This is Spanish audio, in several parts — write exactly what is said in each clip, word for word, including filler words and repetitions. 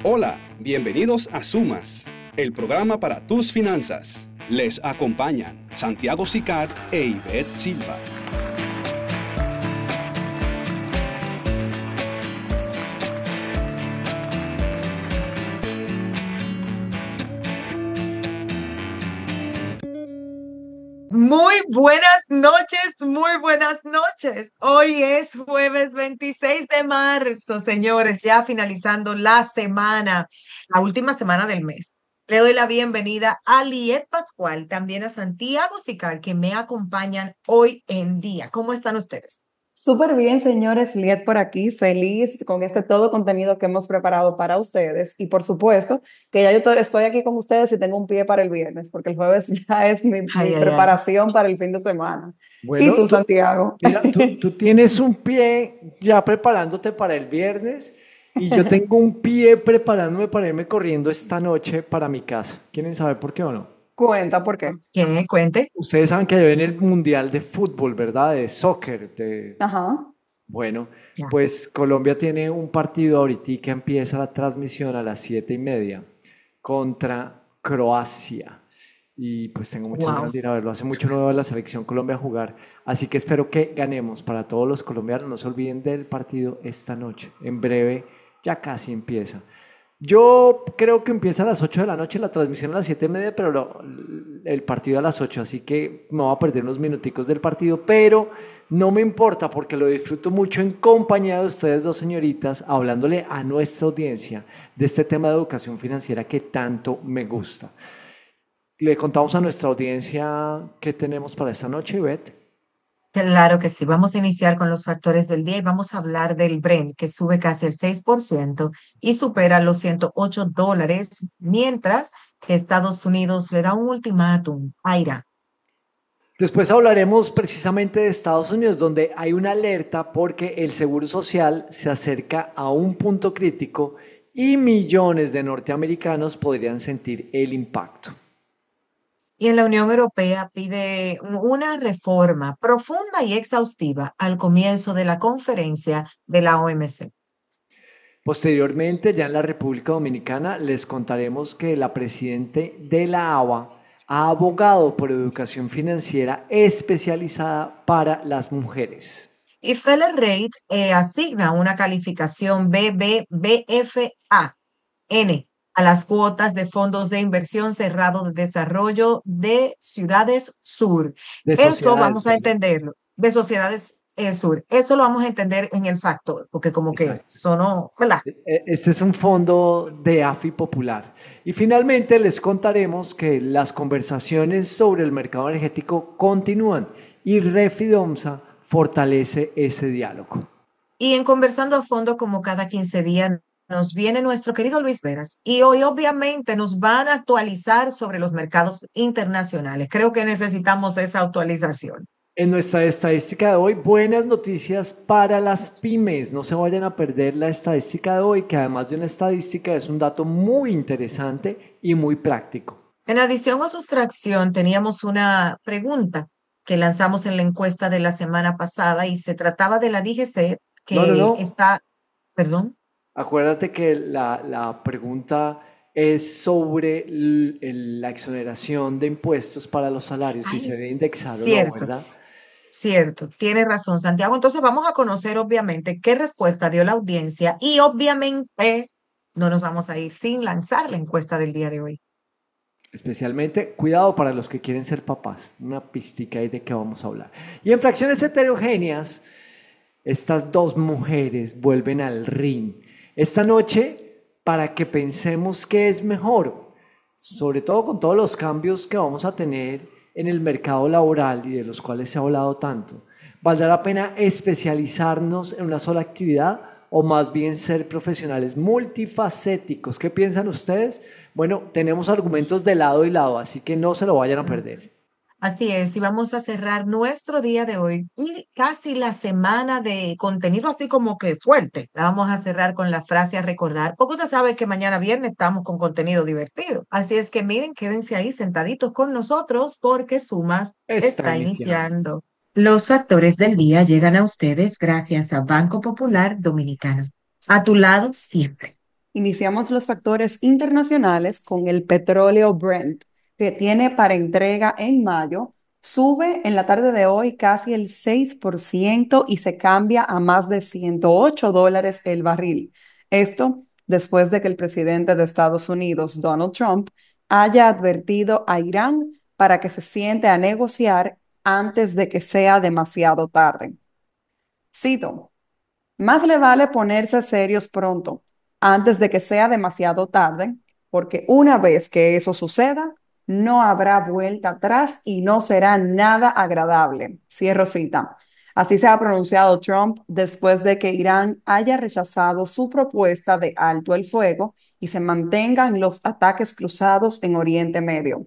Hola, bienvenidos a Sumas, el programa para tus finanzas. Les acompañan Santiago Sicar e Ivette Silva. Muy buenas noches, muy buenas noches. Hoy es jueves veintiséis de marzo, señores, ya finalizando la semana, la última semana del mes. Le doy la bienvenida a Liet Pascual, también a Santiago Sicar, que me acompañan hoy en día. ¿Cómo están ustedes? Súper bien, señores, Liet por aquí, feliz con este todo contenido que hemos preparado para ustedes y por supuesto que ya yo to- estoy aquí con ustedes y tengo un pie para el viernes porque el jueves ya es mi, mi Ay, ay, ay. preparación para el fin de semana. ¿Y Bueno, tú, tú, Santiago? mira, tú, tú tienes un pie ya preparándote para el viernes y yo tengo un pie preparándome para irme corriendo esta noche para mi casa. ¿Quieren saber por qué o no? Cuenta, ¿por qué? ¿Quién? Cuente. Ustedes saben que hay en el Mundial de Fútbol, ¿verdad? De soccer. De... Ajá. Bueno, Ya. pues Colombia tiene un partido ahorita que empieza la transmisión a las siete y media contra Croacia. Y pues tengo muchas Wow. ganas de ir a verlo. Hace mucho no veo a la selección Colombia jugar. Así que espero que ganemos para todos los colombianos. No se olviden del partido esta noche. En breve ya casi empieza. Yo creo que empieza a las ocho de la noche, la transmisión a las siete y media, pero lo- el partido a las ocho, así que me voy a perder unos minuticos del partido, pero no me importa porque lo disfruto mucho en compañía de ustedes dos señoritas, hablándole a nuestra audiencia de este tema de educación financiera que tanto me gusta. Le contamos a nuestra audiencia qué tenemos para esta noche, Ivette. Claro que sí. Vamos a iniciar con los factores del día y vamos a hablar del Brent, que sube casi el seis por ciento y supera los ciento ocho dólares, mientras que Estados Unidos le da un ultimátum a Irán. Después hablaremos precisamente de Estados Unidos, donde hay una alerta porque el seguro social se acerca a un punto crítico y millones de norteamericanos podrían sentir el impacto. Y en la Unión Europea pide un- una reforma profunda y exhaustiva al comienzo de la conferencia de la O M C. Posteriormente, ya en la República Dominicana, les contaremos que la presidente de la A B A ha abogado por educación financiera especializada para las mujeres. Y Feller Rate eh, asigna una calificación B B B F A N a las cuotas de fondos de inversión cerrado de desarrollo de ciudades sur. De Eso sociedades, vamos a ¿verdad? entenderlo, de sociedades eh, sur. Eso lo vamos a entender en el factor, porque como que Exacto. sonó, ¿verdad? E- Este es un fondo de AFI popular. Y finalmente les contaremos que las conversaciones sobre el mercado energético continúan y Refidomsa fortalece ese diálogo. Y en Conversando a Fondo, como cada quince días, nos viene nuestro querido Luis Veras. Y hoy obviamente nos van a actualizar sobre los mercados internacionales. Creo que necesitamos esa actualización. En nuestra estadística de hoy, buenas noticias para las pymes. No se vayan a perder la estadística de hoy, que además de una estadística es un dato muy interesante y muy práctico. En adición a sustracción, teníamos una pregunta que lanzamos en la encuesta de la semana pasada y se trataba de la D G C No, no, que no. está, perdón. Acuérdate que la, la pregunta es sobre l- el- la exoneración de impuestos para los salarios, si Ay, se debe es indexar o no, cierto, ¿verdad? cierto, tienes razón, Santiago. Entonces vamos a conocer obviamente qué respuesta dio la audiencia y obviamente no nos vamos a ir sin lanzar la encuesta del día de hoy. Especialmente, cuidado para los que quieren ser papás. Una pistica ahí de qué vamos a hablar. Y en fracciones heterogéneas, estas dos mujeres vuelven al ring esta noche para que pensemos qué es mejor, sobre todo con todos los cambios que vamos a tener en el mercado laboral y de los cuales se ha hablado tanto. ¿Valdrá la pena especializarnos en una sola actividad o más bien ser profesionales multifacéticos? ¿Qué piensan ustedes? Bueno, tenemos argumentos de lado y lado, así que no se lo vayan a perder. Así es, y vamos a cerrar nuestro día de hoy y casi la semana de contenido así como que fuerte. La vamos a cerrar con la frase a recordar, porque usted sabe que mañana viernes estamos con contenido divertido. Así es que miren, quédense ahí sentaditos con nosotros porque Sumas Está está iniciando. iniciando. Los factores del día llegan a ustedes gracias a Banco Popular Dominicano. A tu lado siempre. Iniciamos los factores internacionales con el petróleo Brent, que tiene para entrega en mayo, sube en la tarde de hoy casi el seis por ciento y se cambia a más de ciento ocho dólares el barril. Esto después de que el presidente de Estados Unidos, Donald Trump, haya advertido a Irán para que se siente a negociar antes de que sea demasiado tarde. Cito. Más le vale ponerse serios pronto, antes de que sea demasiado tarde, porque una vez que eso suceda, no habrá vuelta atrás y no será nada agradable. Cierro cita. Así se ha pronunciado Trump después de que Irán haya rechazado su propuesta de alto el fuego y se mantengan los ataques cruzados en Oriente Medio.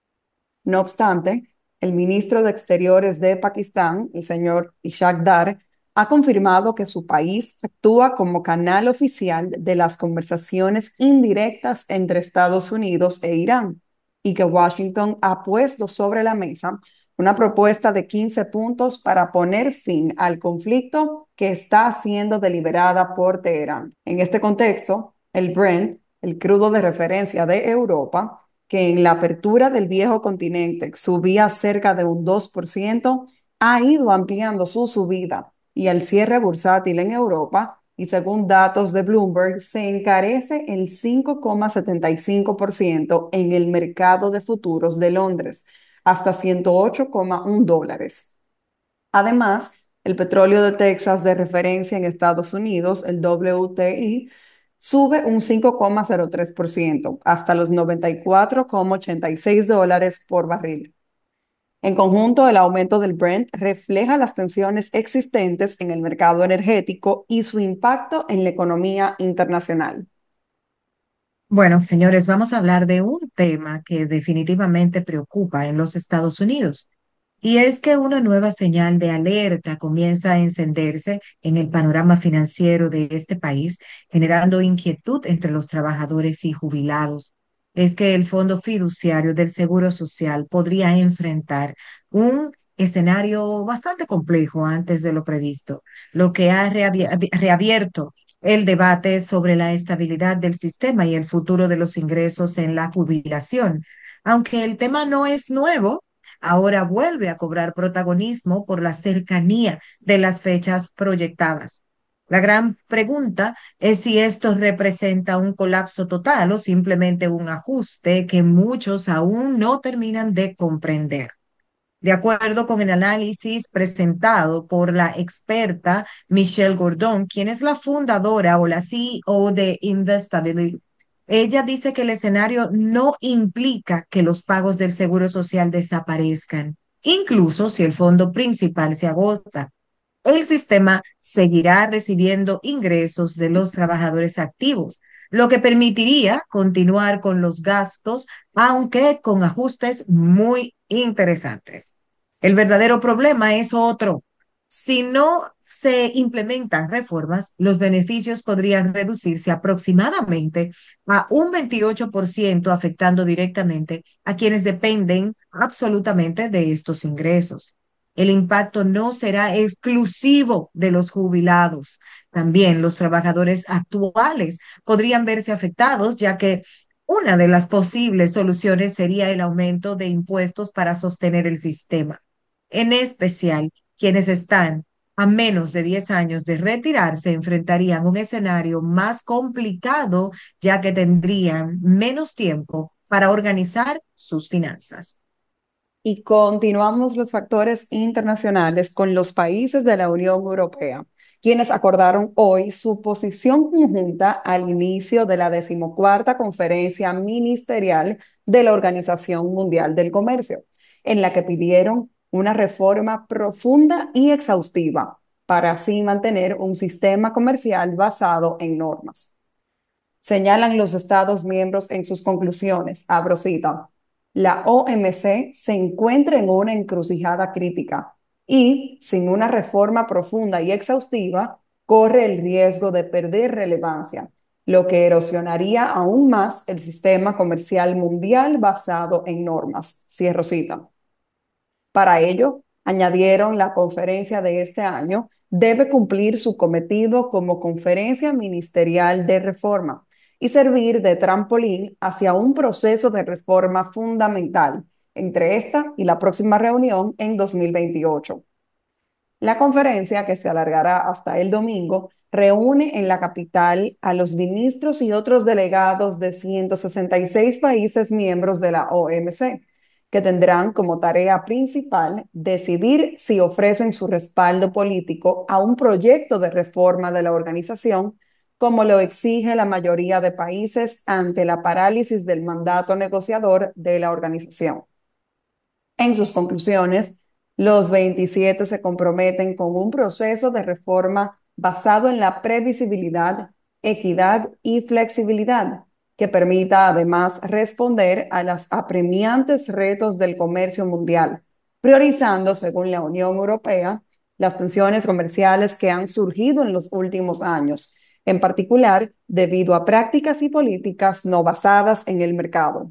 No obstante, el ministro de Exteriores de Pakistán, el señor Ishaq Dar, ha confirmado que su país actúa como canal oficial de las conversaciones indirectas entre Estados Unidos e Irán y que Washington ha puesto sobre la mesa una propuesta de quince puntos para poner fin al conflicto que está siendo deliberada por Teherán. En este contexto, el Brent, el crudo de referencia de Europa, que en la apertura del viejo continente subía cerca de un dos por ciento, ha ido ampliando su subida y el cierre bursátil en Europa, y según datos de Bloomberg, se encarece el cinco coma setenta y cinco por ciento en el mercado de futuros de Londres, hasta ciento ocho coma uno dólares. Además, el petróleo de Texas de referencia en Estados Unidos, el W T I, sube un cinco coma cero tres por ciento hasta los noventa y cuatro coma ochenta y seis dólares por barril. En conjunto, el aumento del Brent refleja las tensiones existentes en el mercado energético y su impacto en la economía internacional. Bueno, señores, vamos a hablar de un tema que definitivamente preocupa en los Estados Unidos. Y es que una nueva señal de alerta comienza a encenderse en el panorama financiero de este país, generando inquietud entre los trabajadores y jubilados. Es que el Fondo Fiduciario del Seguro Social podría enfrentar un escenario bastante complejo antes de lo previsto, lo que ha reabi- reabierto el debate sobre la estabilidad del sistema y el futuro de los ingresos en la jubilación. Aunque el tema no es nuevo, ahora vuelve a cobrar protagonismo por la cercanía de las fechas proyectadas. La gran pregunta es si esto representa un colapso total o simplemente un ajuste que muchos aún no terminan de comprender. De acuerdo con el análisis presentado por la experta Michelle Gordon, quien es la fundadora o la C E O de Investability, ella dice que el escenario no implica que los pagos del Seguro Social desaparezcan, incluso si el fondo principal se agota. El sistema seguirá recibiendo ingresos de los trabajadores activos, lo que permitiría continuar con los gastos, aunque con ajustes muy interesantes. El verdadero problema es otro. Si no se implementan reformas, los beneficios podrían reducirse aproximadamente a un veintiocho por ciento, afectando directamente a quienes dependen absolutamente de estos ingresos. El impacto no será exclusivo de los jubilados. También los trabajadores actuales podrían verse afectados, ya que una de las posibles soluciones sería el aumento de impuestos para sostener el sistema. En especial, quienes están a menos de diez años de retirarse enfrentarían un escenario más complicado, ya que tendrían menos tiempo para organizar sus finanzas. Y continuamos los factores internacionales con los países de la Unión Europea, quienes acordaron hoy su posición conjunta al inicio de la decimocuarta conferencia ministerial de la Organización Mundial del Comercio, en la que pidieron una reforma profunda y exhaustiva para así mantener un sistema comercial basado en normas. Señalan los Estados miembros en sus conclusiones, abro cita, la O M C se encuentra en una encrucijada crítica y, sin una reforma profunda y exhaustiva, corre el riesgo de perder relevancia, lo que erosionaría aún más el sistema comercial mundial basado en normas. Cierro cita. Para ello, añadieron, la conferencia de este año debe cumplir su cometido como conferencia ministerial de reforma y servir de trampolín hacia un proceso de reforma fundamental entre esta y la próxima reunión en dos mil veintiocho. La conferencia, que se alargará hasta el domingo, reúne en la capital a los ministros y otros delegados de ciento sesenta y seis países miembros de la O M C, que tendrán como tarea principal decidir si ofrecen su respaldo político a un proyecto de reforma de la organización, como lo exige la mayoría de países ante la parálisis del mandato negociador de la organización. En sus conclusiones, los veintisiete se comprometen con un proceso de reforma basado en la previsibilidad, equidad y flexibilidad, que permita además responder a los apremiantes retos del comercio mundial, priorizando, según la Unión Europea, las tensiones comerciales que han surgido en los últimos años, en particular debido a prácticas y políticas no basadas en el mercado.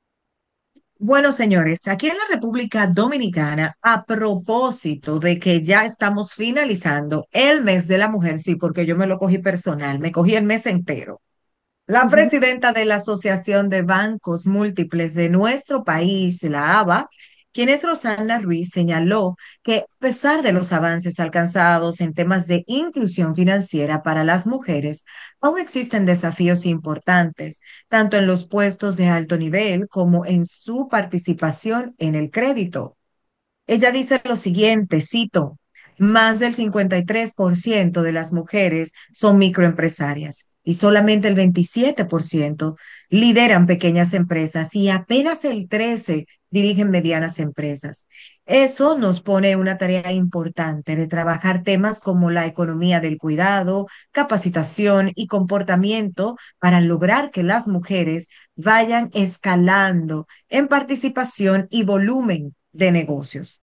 Bueno, señores, aquí en la República Dominicana, a propósito de que ya estamos finalizando el mes de la mujer, sí, porque yo me lo cogí personal, me cogí el mes entero. La presidenta de la Asociación de Bancos Múltiples de nuestro país, la A B A, quien es Rosana Ruiz, señaló que a pesar de los avances alcanzados en temas de inclusión financiera para las mujeres, aún existen desafíos importantes, tanto en los puestos de alto nivel como en su participación en el crédito. Ella dice lo siguiente, cito, más del cincuenta y tres por ciento de las mujeres son microempresarias y solamente el veintisiete por ciento lideran pequeñas empresas y apenas el trece por ciento dirigen medianas empresas. Eso nos pone una tarea importante de trabajar temas como la economía del cuidado, capacitación y comportamiento para lograr que las mujeres vayan escalando en participación y volumen de negocios.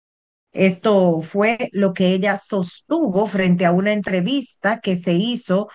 Esto fue lo que ella sostuvo frente a una entrevista que se hizo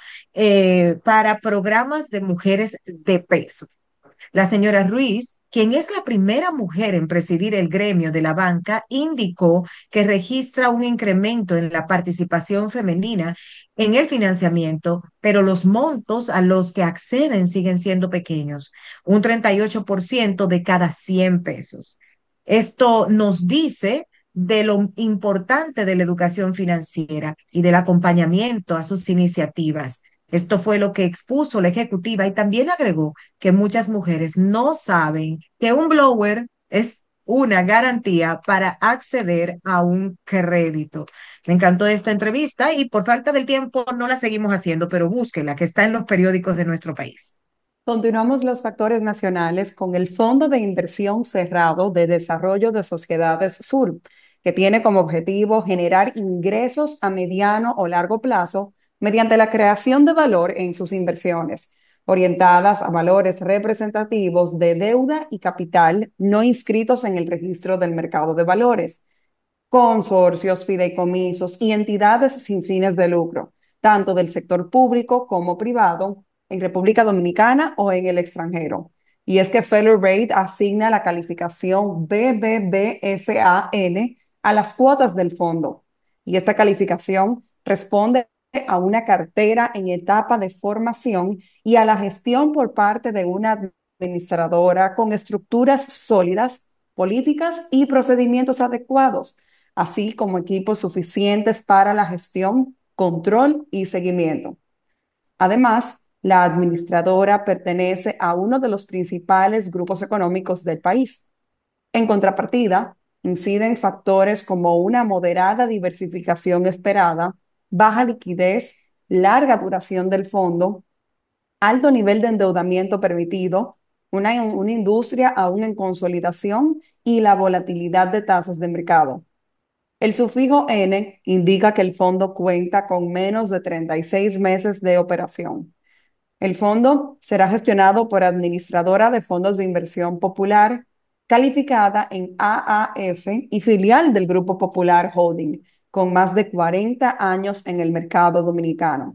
eh, para programas de mujeres de peso. La señora Ruiz, quien es la primera mujer en presidir el gremio de la banca, indicó que registra un incremento en la participación femenina en el financiamiento, pero los montos a los que acceden siguen siendo pequeños, un treinta y ocho por ciento de cada cien pesos. Esto nos dice de lo importante de la educación financiera y del acompañamiento a sus iniciativas. Esto fue lo que expuso la ejecutiva y también agregó que muchas mujeres no saben que un blower es una garantía para acceder a un crédito. Me encantó esta entrevista y por falta del tiempo no la seguimos haciendo, pero búsquela, que está en los periódicos de nuestro país. Continuamos los factores nacionales con el Fondo de Inversión Cerrado de Desarrollo de Sociedades Sur, que tiene como objetivo generar ingresos a mediano o largo plazo mediante la creación de valor en sus inversiones, orientadas a valores representativos de deuda y capital no inscritos en el registro del mercado de valores, consorcios, fideicomisos y entidades sin fines de lucro, tanto del sector público como privado, en República Dominicana o en el extranjero. Y es que Feller Rate asigna la calificación B B B F A N a las cuotas del fondo. Y esta calificación responde a una cartera en etapa de formación y a la gestión por parte de una administradora con estructuras sólidas, políticas y procedimientos adecuados, así como equipos suficientes para la gestión, control y seguimiento. Además, la administradora pertenece a uno de los principales grupos económicos del país. En contrapartida, inciden factores como una moderada diversificación esperada, baja liquidez, larga duración del fondo, alto nivel de endeudamiento permitido, una, una industria aún en consolidación y la volatilidad de tasas de mercado. El sufijo N indica que el fondo cuenta con menos de treinta y seis meses de operación. El fondo será gestionado por Administradora de Fondos de Inversión Popular, calificada en A A F y filial del Grupo Popular Holding, con más de cuarenta años en el mercado dominicano.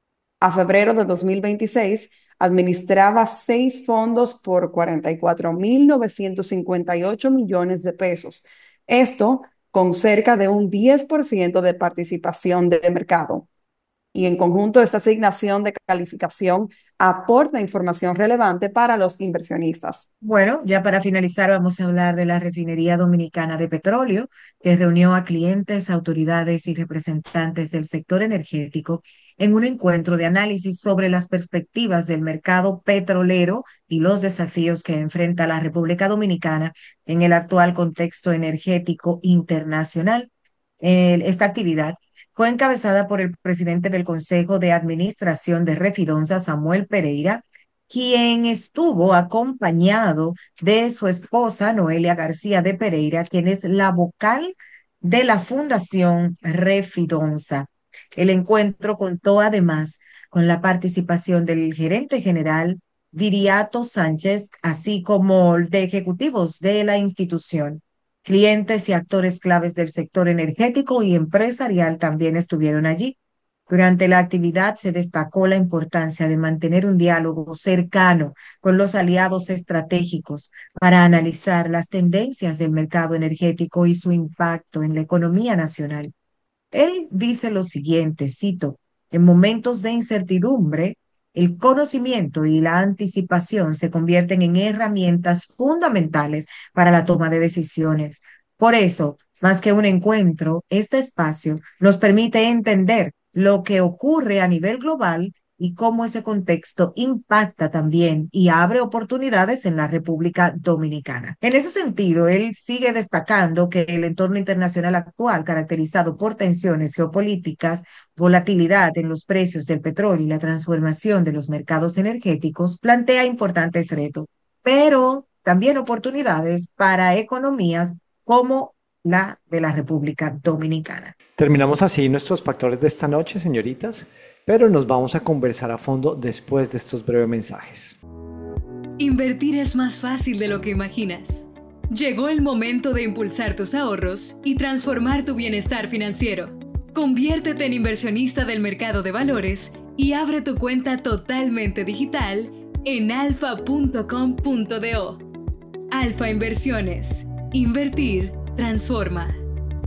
A febrero de dos mil veintiséis, administraba seis fondos por cuarenta y cuatro mil novecientos cincuenta y ocho millones de pesos. Esto con cerca de un diez por ciento de participación de mercado. Y en conjunto, esta asignación de calificación aporta información relevante para los inversionistas. Bueno, ya para finalizar vamos a hablar de la Refinería Dominicana de Petróleo, que reunió a clientes, autoridades y representantes del sector energético en un encuentro de análisis sobre las perspectivas del mercado petrolero y los desafíos que enfrenta la República Dominicana en el actual contexto energético internacional. Eh, esta actividad fue encabezada por el presidente del Consejo de Administración de Refidonza, Samuel Pereira, quien estuvo acompañado de su esposa, Noelia García de Pereira, quien es la vocal de la Fundación Refidonza. El encuentro contó además con la participación del gerente general Viriato Sánchez, así como de ejecutivos de la institución. Clientes y actores claves del sector energético y empresarial también estuvieron allí. Durante la actividad se destacó la importancia de mantener un diálogo cercano con los aliados estratégicos para analizar las tendencias del mercado energético y su impacto en la economía nacional. Él dice lo siguiente, cito, en momentos de incertidumbre, el conocimiento y la anticipación se convierten en herramientas fundamentales para la toma de decisiones. Por eso, más que un encuentro, este espacio nos permite entender lo que ocurre a nivel global y cómo ese contexto impacta también y abre oportunidades en la República Dominicana. En ese sentido, él sigue destacando que el entorno internacional actual, caracterizado por tensiones geopolíticas, volatilidad en los precios del petróleo y la transformación de los mercados energéticos, plantea importantes retos, pero también oportunidades para economías como la de la República Dominicana. Terminamos así nuestros factores de esta noche, señoritas, pero nos vamos a conversar a fondo después de estos breves mensajes. Invertir es más fácil de lo que imaginas. Llegó el momento de impulsar tus ahorros y transformar tu bienestar financiero. Conviértete en inversionista del mercado de valores y abre tu cuenta totalmente digital en alfa punto com punto do. Alfa Inversiones. Invertir transforma.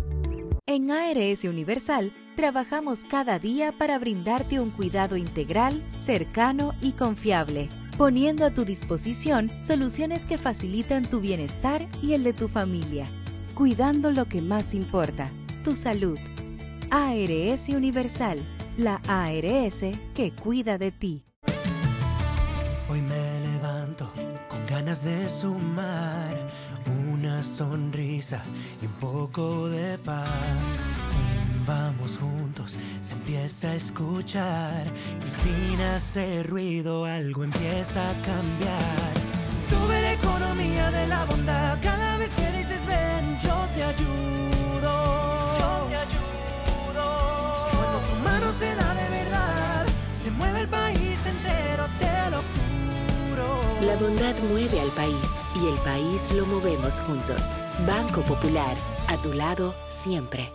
En A R S Universal, trabajamos cada día para brindarte un cuidado integral, cercano y confiable, poniendo a tu disposición soluciones que facilitan tu bienestar y el de tu familia, cuidando lo que más importa, tu salud. A R S Universal, la A R S que cuida de ti. Hoy me levanto con ganas de sumar una sonrisa y un poco de paz. Vamos juntos, se empieza a escuchar y sin hacer ruido algo empieza a cambiar. Sube la economía de la bondad cada vez que dices ven, yo te ayudo. Yo te ayudo. Cuando tu mano se da de verdad, se mueve el país entero, te lo juro. La bondad mueve al país y el país lo movemos juntos. Banco Popular, a tu lado siempre.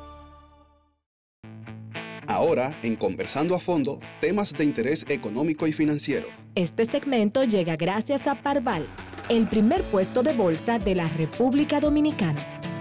Ahora, en Conversando a Fondo, temas de interés económico y financiero. Este segmento llega gracias a Parval, el primer puesto de bolsa de la República Dominicana.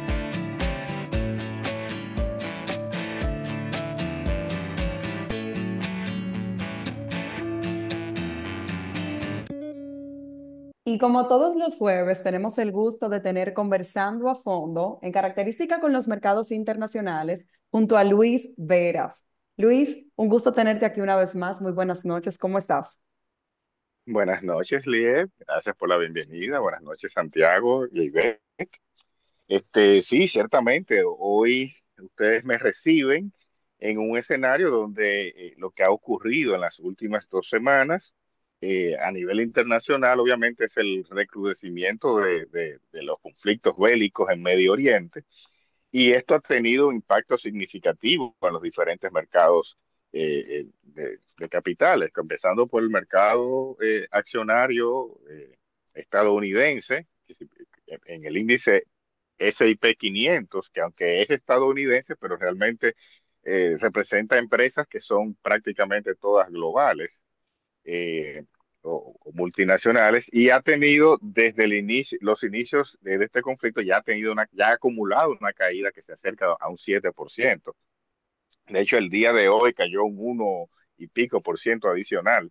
Y como todos los jueves, tenemos el gusto de tener Conversando a Fondo, en característica con los mercados internacionales, junto a Luis Veras. Luis, un gusto tenerte aquí una vez más. Muy buenas noches. ¿Cómo estás? Buenas noches, Liet. Gracias por la bienvenida. Buenas noches, Santiago y Ivette. Este, sí, ciertamente, hoy ustedes me reciben en un escenario donde eh, lo que ha ocurrido en las últimas dos semanas eh, a nivel internacional, obviamente, es el recrudecimiento de, de, de los conflictos bélicos en Medio Oriente. Y esto ha tenido un impacto significativo en los diferentes mercados eh, de, de capitales, empezando por el mercado eh, accionario eh, estadounidense, en el índice ese y pe quinientos, que aunque es estadounidense, pero realmente eh, representa empresas que son prácticamente todas globales. Eh, o, o multinacionales, y ha tenido desde el inicio, los inicios de, de este conflicto, ya ha tenido una, ya ha acumulado una caída que se acerca a un siete por ciento. De hecho, el día de hoy cayó un uno y pico por ciento adicional.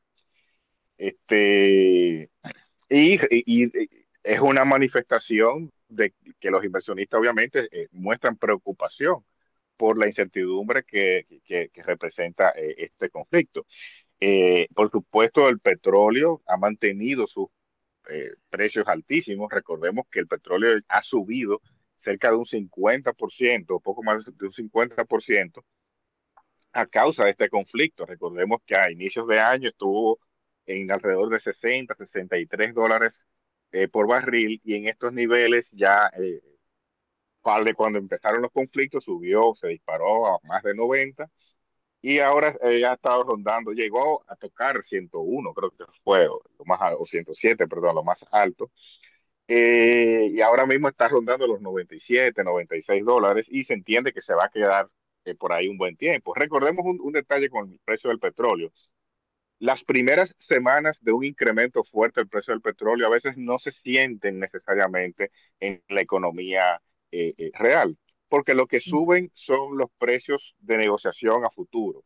Este, y, y- y es una manifestación de que los inversionistas obviamente eh, muestran preocupación por la incertidumbre que, que- que representa eh, este conflicto. Eh, por supuesto, el petróleo ha mantenido sus eh, precios altísimos. Recordemos que el petróleo ha subido cerca de un cincuenta por ciento, poco más de un cincuenta por ciento a causa de este conflicto. Recordemos que a inicios de año estuvo en alrededor de sesenta, sesenta y tres dólares eh, por barril, y en estos niveles ya eh, vale, cuando empezaron los conflictos subió, se disparó a más de noventa, y ahora eh, ha estado rondando, llegó a tocar ciento uno, creo que fue o lo más, al- o ciento siete, perdón, lo más alto. Eh, y ahora mismo está rondando los noventa y siete, noventa y seis dólares, y se entiende que se va a quedar eh, por ahí un buen tiempo. Recordemos un, un detalle con el precio del petróleo. Las primeras semanas de un incremento fuerte del precio del petróleo a veces no se sienten necesariamente en la economía eh, eh, real, porque lo que suben son los precios de negociación a futuro.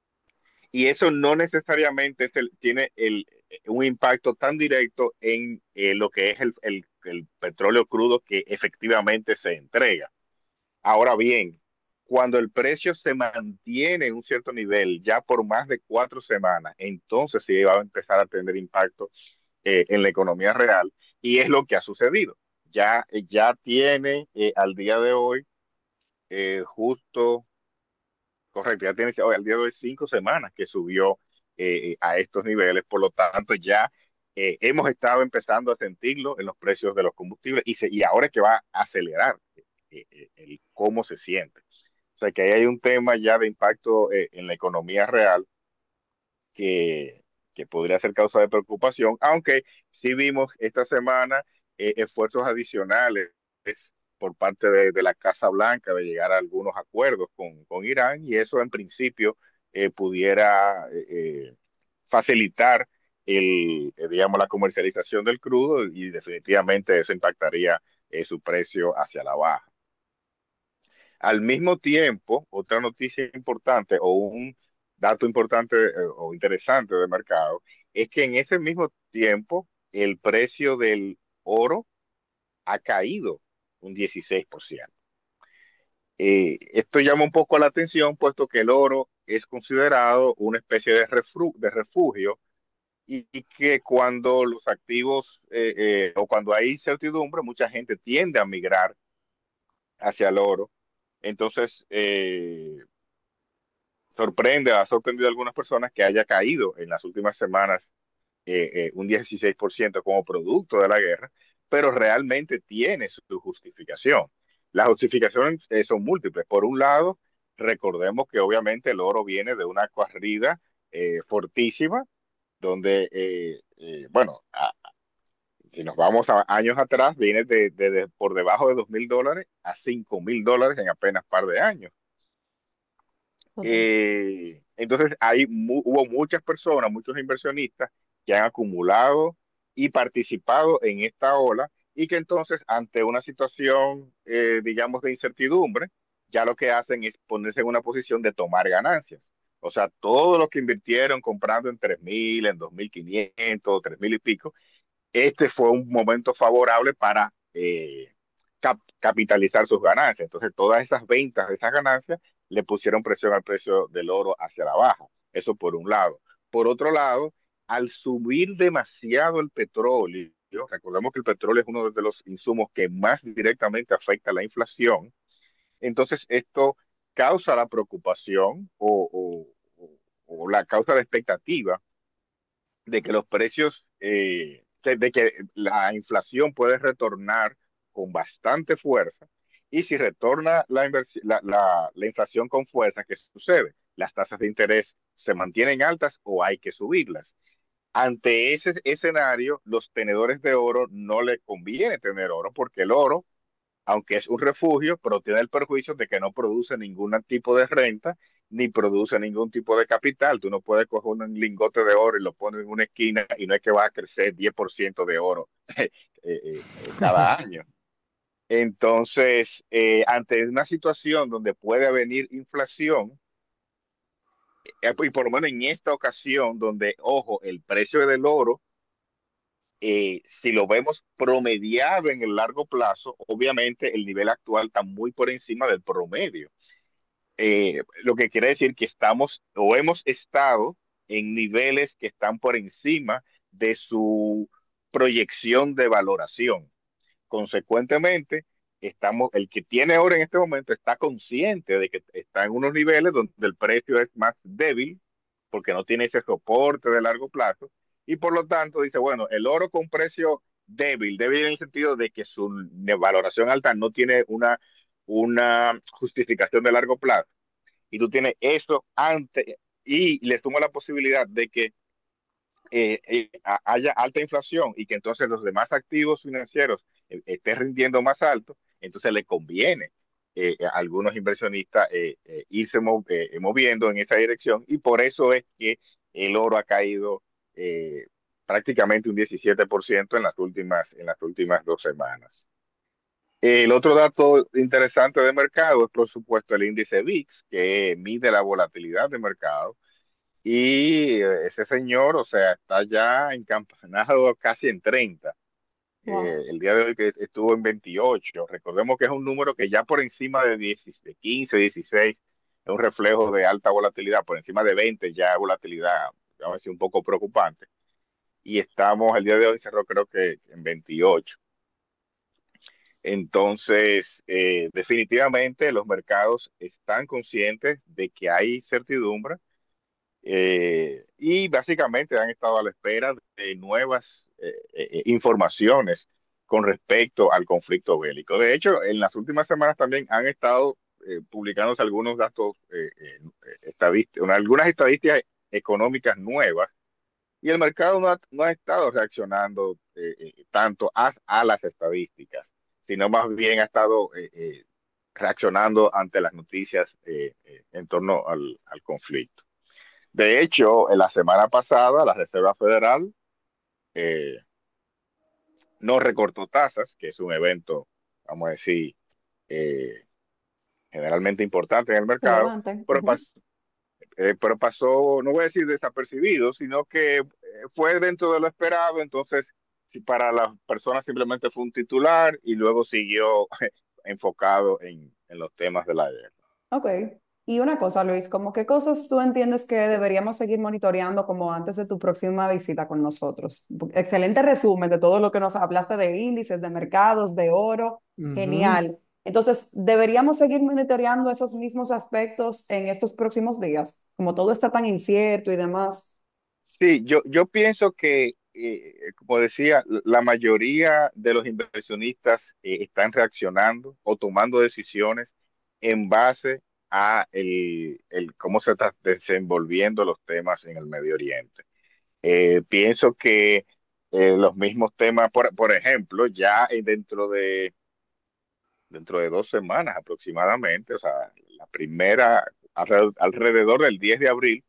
Y eso no necesariamente es el- tiene el, un impacto tan directo en eh, lo que es el, el- el petróleo crudo que efectivamente se entrega. Ahora bien, cuando el precio se mantiene en un cierto nivel ya por más de cuatro semanas, entonces sí va a empezar a tener impacto eh, en la economía real, y es lo que ha sucedido. Ya, ya tiene eh, al día de hoy eh, justo. Correcto, ya tiene hoy al día de hoy cinco semanas que subió eh, a estos niveles. Por lo tanto ya eh, hemos estado empezando a sentirlo en los precios de los combustibles, y, se, y ahora es que va a acelerar eh, eh, el cómo se siente. O sea que ahí hay un tema ya de impacto eh, en la economía real que, que podría ser causa de preocupación, aunque sí vimos esta semana eh, esfuerzos adicionales por parte de, de la Casa Blanca de llegar a algunos acuerdos con, con Irán, y eso en principio eh, pudiera eh, facilitar el, eh, digamos, la comercialización del crudo, y definitivamente eso impactaría eh, su precio hacia la baja. Al mismo tiempo, otra noticia importante o un dato importante eh, o interesante del mercado es que en ese mismo tiempo el precio del oro ha caído un dieciséis por ciento. Eh, esto llama un poco la atención, puesto que el oro es considerado una especie de, refru- de refugio, y, y que cuando los activos eh, eh, o cuando hay incertidumbre, mucha gente tiende a migrar hacia el oro. Entonces, eh, sorprende, ha sorprendido a algunas personas que haya caído en las últimas semanas eh, eh, un dieciséis por ciento como producto de la guerra, pero realmente tiene su justificación. Las justificaciones eh, son múltiples. Por un lado, recordemos que obviamente el oro viene de una corrida eh, fortísima, donde, eh, eh, bueno, a, si nos vamos a años atrás, viene de, de, de por debajo de dos mil dólares a cinco mil dólares en apenas par de años. Total. Eh, entonces, hay, mu- hubo muchas personas, muchos inversionistas que han acumulado y participado en esta ola, y que entonces, ante una situación, eh, digamos, de incertidumbre, ya lo que hacen es ponerse en una posición de tomar ganancias. O sea, todo lo que invirtieron comprando en tres mil, en dos mil quinientos, tres mil y pico, este fue un momento favorable para eh, cap capitalizar sus ganancias. Entonces, todas esas ventas de esas ganancias le pusieron presión al precio del oro hacia la baja. Eso por un lado. Por otro lado, al subir demasiado el petróleo, recordemos que el petróleo es uno de los insumos que más directamente afecta a la inflación. Entonces, esto causa la preocupación o, o, o, o la causa la expectativa de que los precios, eh, de, de que la inflación puede retornar con bastante fuerza. Y si retorna la, la, la, la inflación con fuerza, ¿qué sucede? Las tasas de interés se mantienen altas o hay que subirlas. Ante ese escenario, los tenedores de oro no les conviene tener oro, porque el oro, aunque es un refugio, pero tiene el perjuicio de que no produce ningún tipo de renta ni produce ningún tipo de capital. Tú no puedes coger un lingote de oro y lo pones en una esquina y no es que va a crecer diez por ciento de oro eh, eh, eh, cada año. Entonces, eh, ante una situación donde puede venir inflación, eh, y por lo menos en esta ocasión, donde, ojo, el precio del oro, eh, si lo vemos promediado en el largo plazo, obviamente el nivel actual está muy por encima del promedio. Eh, lo que quiere decir que estamos o hemos estado en niveles que están por encima de su proyección de valoración. Consecuentemente, estamos, el que tiene oro en este momento está consciente de que está en unos niveles donde el precio es más débil porque no tiene ese soporte de largo plazo y por lo tanto dice, bueno, el oro con precio débil, débil en el sentido de que su valoración alta no tiene una, una justificación de largo plazo y tú tienes eso antes y le sumo la posibilidad de que eh, eh, haya alta inflación y que entonces los demás activos financieros eh, estén rindiendo más alto, entonces le conviene eh, a algunos inversionistas eh, eh, irse mov eh, moviendo en esa dirección y por eso es que el oro ha caído eh, prácticamente un diecisiete por ciento en las últimas, en las últimas dos semanas. El otro dato interesante de mercado es, por supuesto, el índice V I X, que mide la volatilidad de mercado. Y eh, ese señor, o sea, está ya encampanado casi en treinta. Eh, Wow. el día de hoy que estuvo en veintiocho. Recordemos que es un número que ya por encima de, diez, de quince, dieciséis es un reflejo de alta volatilidad. Por encima de veinte ya es volatilidad, vamos a decir, un poco preocupante. Y estamos, el día de hoy cerró creo que en veintiocho. Entonces, eh, definitivamente los mercados están conscientes de que hay incertidumbre eh, y básicamente han estado a la espera de nuevas eh, eh, informaciones con respecto al conflicto bélico. De hecho, en las últimas semanas también han estado eh, publicándose algunos datos, eh, eh, estadísticos, algunas estadísticas económicas nuevas y el mercado no ha, no ha estado reaccionando eh, eh, tanto a, a, las estadísticas, sino más bien ha estado eh, eh, reaccionando ante las noticias eh, eh, en torno al, al conflicto. De hecho, en la semana pasada, la Reserva Federal eh, no recortó tasas, que es un evento, vamos a decir, eh, generalmente importante en el mercado, Relevante. pero, Ujú. pas, eh, pero pasó, no voy a decir desapercibido, sino que eh, fue dentro de lo esperado, entonces si para las personas simplemente fue un titular y luego siguió enfocado en, en los temas de la guerra. Ok. Y una cosa, Luis, ¿cómo qué cosas tú entiendes que deberíamos seguir monitoreando como antes de tu próxima visita con nosotros? Excelente resumen de todo lo que nos hablaste de índices, de mercados, de oro. Ujú. Genial. Entonces, ¿deberíamos seguir monitoreando esos mismos aspectos en estos próximos días? Como todo está tan incierto y demás. Sí, yo, yo pienso que, eh, como decía, la mayoría de los inversionistas eh, están reaccionando o tomando decisiones en base a el, el cómo se están desenvolviendo los temas en el Medio Oriente. Eh, pienso que eh, los mismos temas, por, por ejemplo, ya en- dentro de, dentro de dos semanas aproximadamente, o sea, la primera, alrededor, alrededor del diez de abril,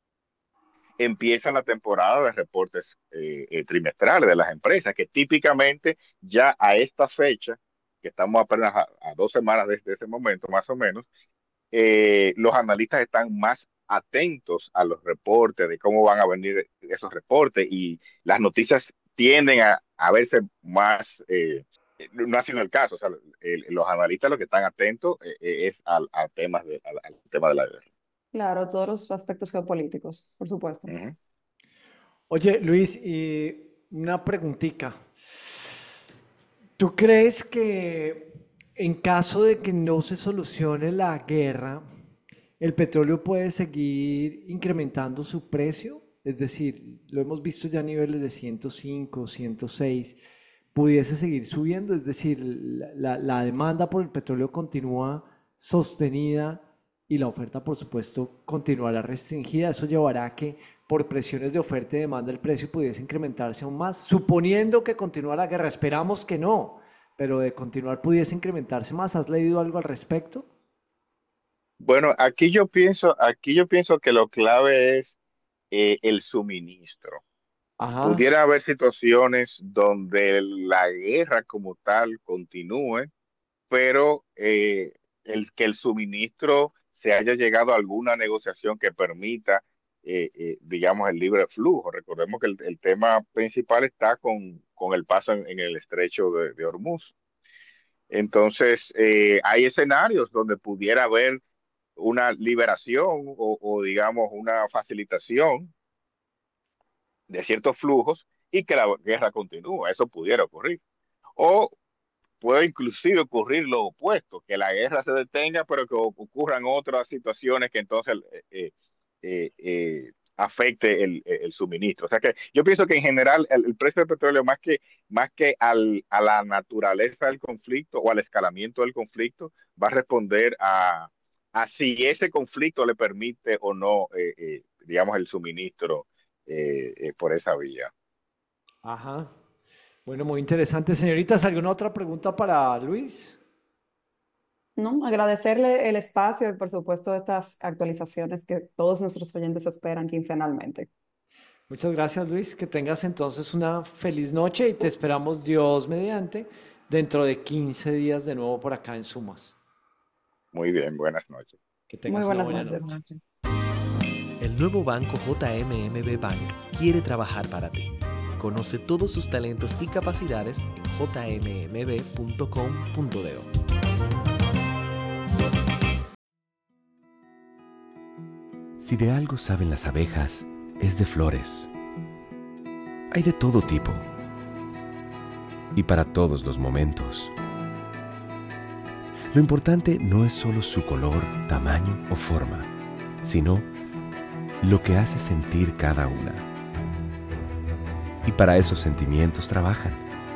empieza la temporada de reportes eh, eh, trimestrales de las empresas, que típicamente ya a esta fecha, que estamos apenas a, a dos semanas desde ese momento, más o menos, eh, los analistas están más atentos a los reportes, de cómo van a venir esos reportes y las noticias tienden a, a verse más, eh, no ha sido el caso, o sea, el, los analistas lo que están atentos eh, eh, es al, al, temas de, al, al tema de la guerra. Claro, todos los aspectos geopolíticos, por supuesto. Uh -huh. Oye, Luis, y una preguntita. ¿Tú crees que en caso de que no se solucione la guerra, el petróleo puede seguir incrementando su precio? Es decir, lo hemos visto ya a niveles de ciento cinco, ciento seis, pudiese seguir subiendo, es decir, la, la, la demanda por el petróleo continúa sostenida y la oferta, por supuesto, continuará restringida. Eso llevará a que por presiones de oferta y demanda el precio pudiese incrementarse aún más, suponiendo que continúa la guerra. Esperamos que no, pero de continuar pudiese incrementarse más. ¿Has leído algo al respecto? Bueno, aquí yo pienso, aquí yo pienso que lo clave es eh, el suministro. Ajá. Pudiera haber situaciones donde la guerra como tal continúe, pero eh, el, que el suministro se haya llegado a alguna negociación que permita, eh, eh, digamos, el libre flujo. Recordemos que el, el tema principal está con, con el paso en, en el estrecho de, de Hormuz. Entonces, eh, hay escenarios donde pudiera haber una liberación o, o, digamos, una facilitación de ciertos flujos y que la guerra continúa. Eso pudiera ocurrir. O puede inclusive ocurrir lo opuesto, que la guerra se detenga, pero que ocurran otras situaciones que entonces eh, eh, eh, afecte el, el, suministro. O sea que yo pienso que en general el, el precio del petróleo, más que, más que al, a la naturaleza del conflicto o al escalamiento del conflicto, va a responder a, a si ese conflicto le permite o no, eh, eh, digamos, el suministro eh, eh, por esa vía. Ajá. Bueno, muy interesante. Señoritas, ¿alguna otra pregunta para Luis? No, agradecerle el espacio y por supuesto estas actualizaciones que todos nuestros oyentes esperan quincenalmente. Muchas gracias, Luis. Que tengas entonces una feliz noche y te esperamos, Dios mediante, dentro de quince días de nuevo por acá en Sumas. Muy bien, buenas noches. Que tengas Muy buenas una buena noches. noche. El nuevo banco J M M B Bank quiere trabajar para ti. Conoce todos sus talentos y capacidades en j m m b punto com punto d o. Si de algo saben las abejas, es de flores. Hay de todo tipo y para todos los momentos. Lo importante no es solo su color, tamaño o forma, sino lo que hace sentir cada una. Y para esos sentimientos trabajan.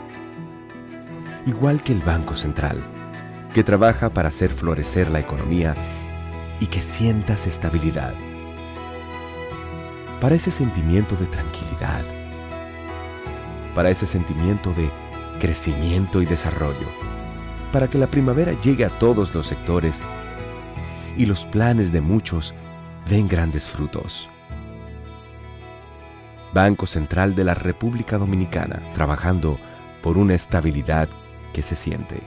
Igual que el Banco Central, que trabaja para hacer florecer la economía y que sientas estabilidad. Para ese sentimiento de tranquilidad. Para ese sentimiento de crecimiento y desarrollo. Para que la primavera llegue a todos los sectores y los planes de muchos den grandes frutos. Banco Central de la República Dominicana, trabajando por una estabilidad que se siente.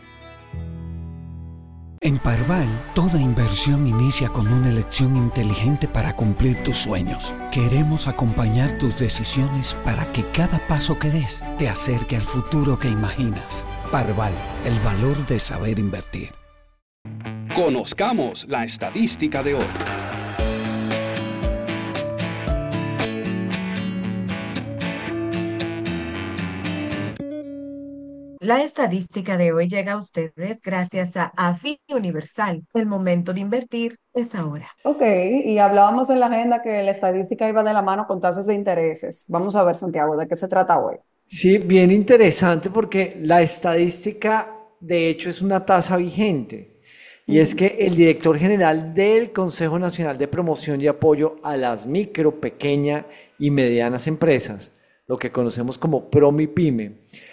En Parval, toda inversión inicia con una elección inteligente para cumplir tus sueños. Queremos acompañar tus decisiones para que cada paso que des te acerque al futuro que imaginas. Parval, el valor de saber invertir. Conozcamos la estadística de hoy. La estadística de hoy llega a ustedes gracias a AFI Universal. El momento de invertir es ahora. Ok, y hablábamos en la agenda que la estadística iba de la mano con tasas de intereses. Vamos a ver, Santiago, ¿de qué se trata hoy? Sí, bien interesante porque la estadística de hecho es una tasa vigente y es que el director general del Consejo Nacional de Promoción y Apoyo a las Micro, Pequeña y Medianas Empresas, lo que conocemos como PROMIPYME,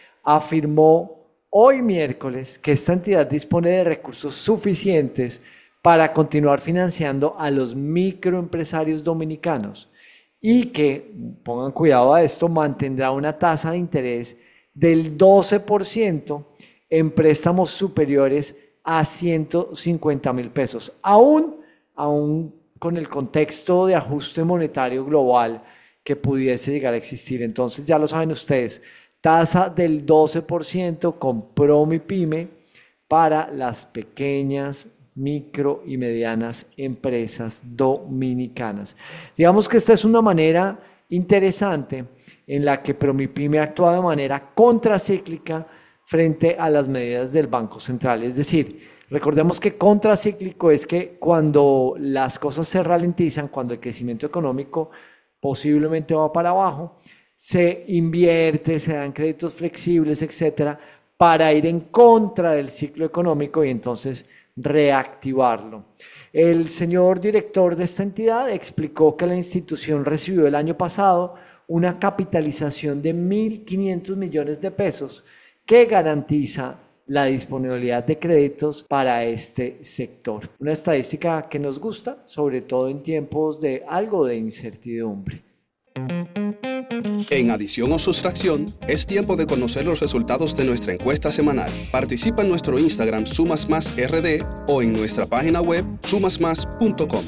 afirmó hoy miércoles que esta entidad dispone de recursos suficientes para continuar financiando a los microempresarios dominicanos y que, pongan cuidado a esto, mantendrá una tasa de interés del doce por ciento en préstamos superiores a ciento cincuenta mil pesos, aún, aún con el contexto de ajuste monetario global que pudiese llegar a existir. Entonces ya lo saben ustedes, tasa del doce por ciento con PROMIPYME para las pequeñas, micro y medianas empresas dominicanas. Digamos que esta es una manera interesante en la que PROMIPYME actúa de manera contracíclica frente a las medidas del Banco Central. Es decir, recordemos que contracíclico es que cuando las cosas se ralentizan, cuando el crecimiento económico posiblemente va para abajo, se invierte, se dan créditos flexibles, etcétera, para ir en contra del ciclo económico y entonces reactivarlo. El señor director de esta entidad explicó que la institución recibió el año pasado una capitalización de mil quinientos millones de pesos que garantiza la disponibilidad de créditos para este sector. Una estadística que nos gusta, sobre todo en tiempos de algo de incertidumbre. En adición o sustracción, es tiempo de conocer los resultados de nuestra encuesta semanal. Participa en nuestro Instagram Sumas Más R D o en nuestra página web sumas más punto com.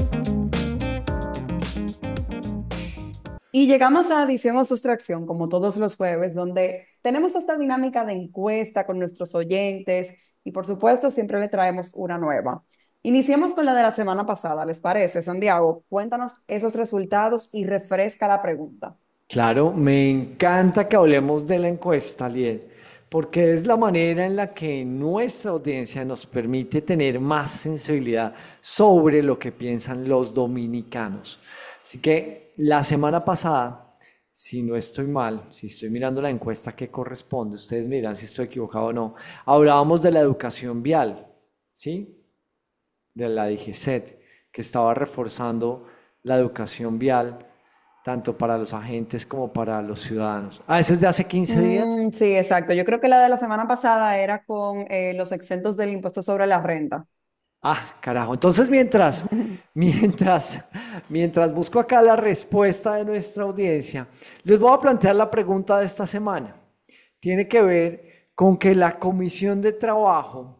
Y llegamos a adición o sustracción, como todos los jueves, donde tenemos esta dinámica de encuesta con nuestros oyentes y, por supuesto, siempre le traemos una nueva. Iniciemos con la de la semana pasada, ¿les parece, Santiago? Cuéntanos esos resultados y refresca la pregunta. Claro, me encanta que hablemos de la encuesta, Lied, porque es la manera en la que nuestra audiencia nos permite tener más sensibilidad sobre lo que piensan los dominicanos. Así que la semana pasada, si no estoy mal, si estoy mirando la encuesta que corresponde, ustedes miran si estoy equivocado o no, hablábamos de la educación vial, ¿sí? De la D G C E T, que estaba reforzando la educación vial tanto para los agentes como para los ciudadanos. Ah, ¿ese es de hace quince días? Mm, sí, exacto. Yo creo que la de la semana pasada era con eh, los exentos del impuesto sobre la renta. Ah, carajo. Entonces, mientras, mientras, mientras busco acá la respuesta de nuestra audiencia, les voy a plantear la pregunta de esta semana. Tiene que ver con que la Comisión de Trabajo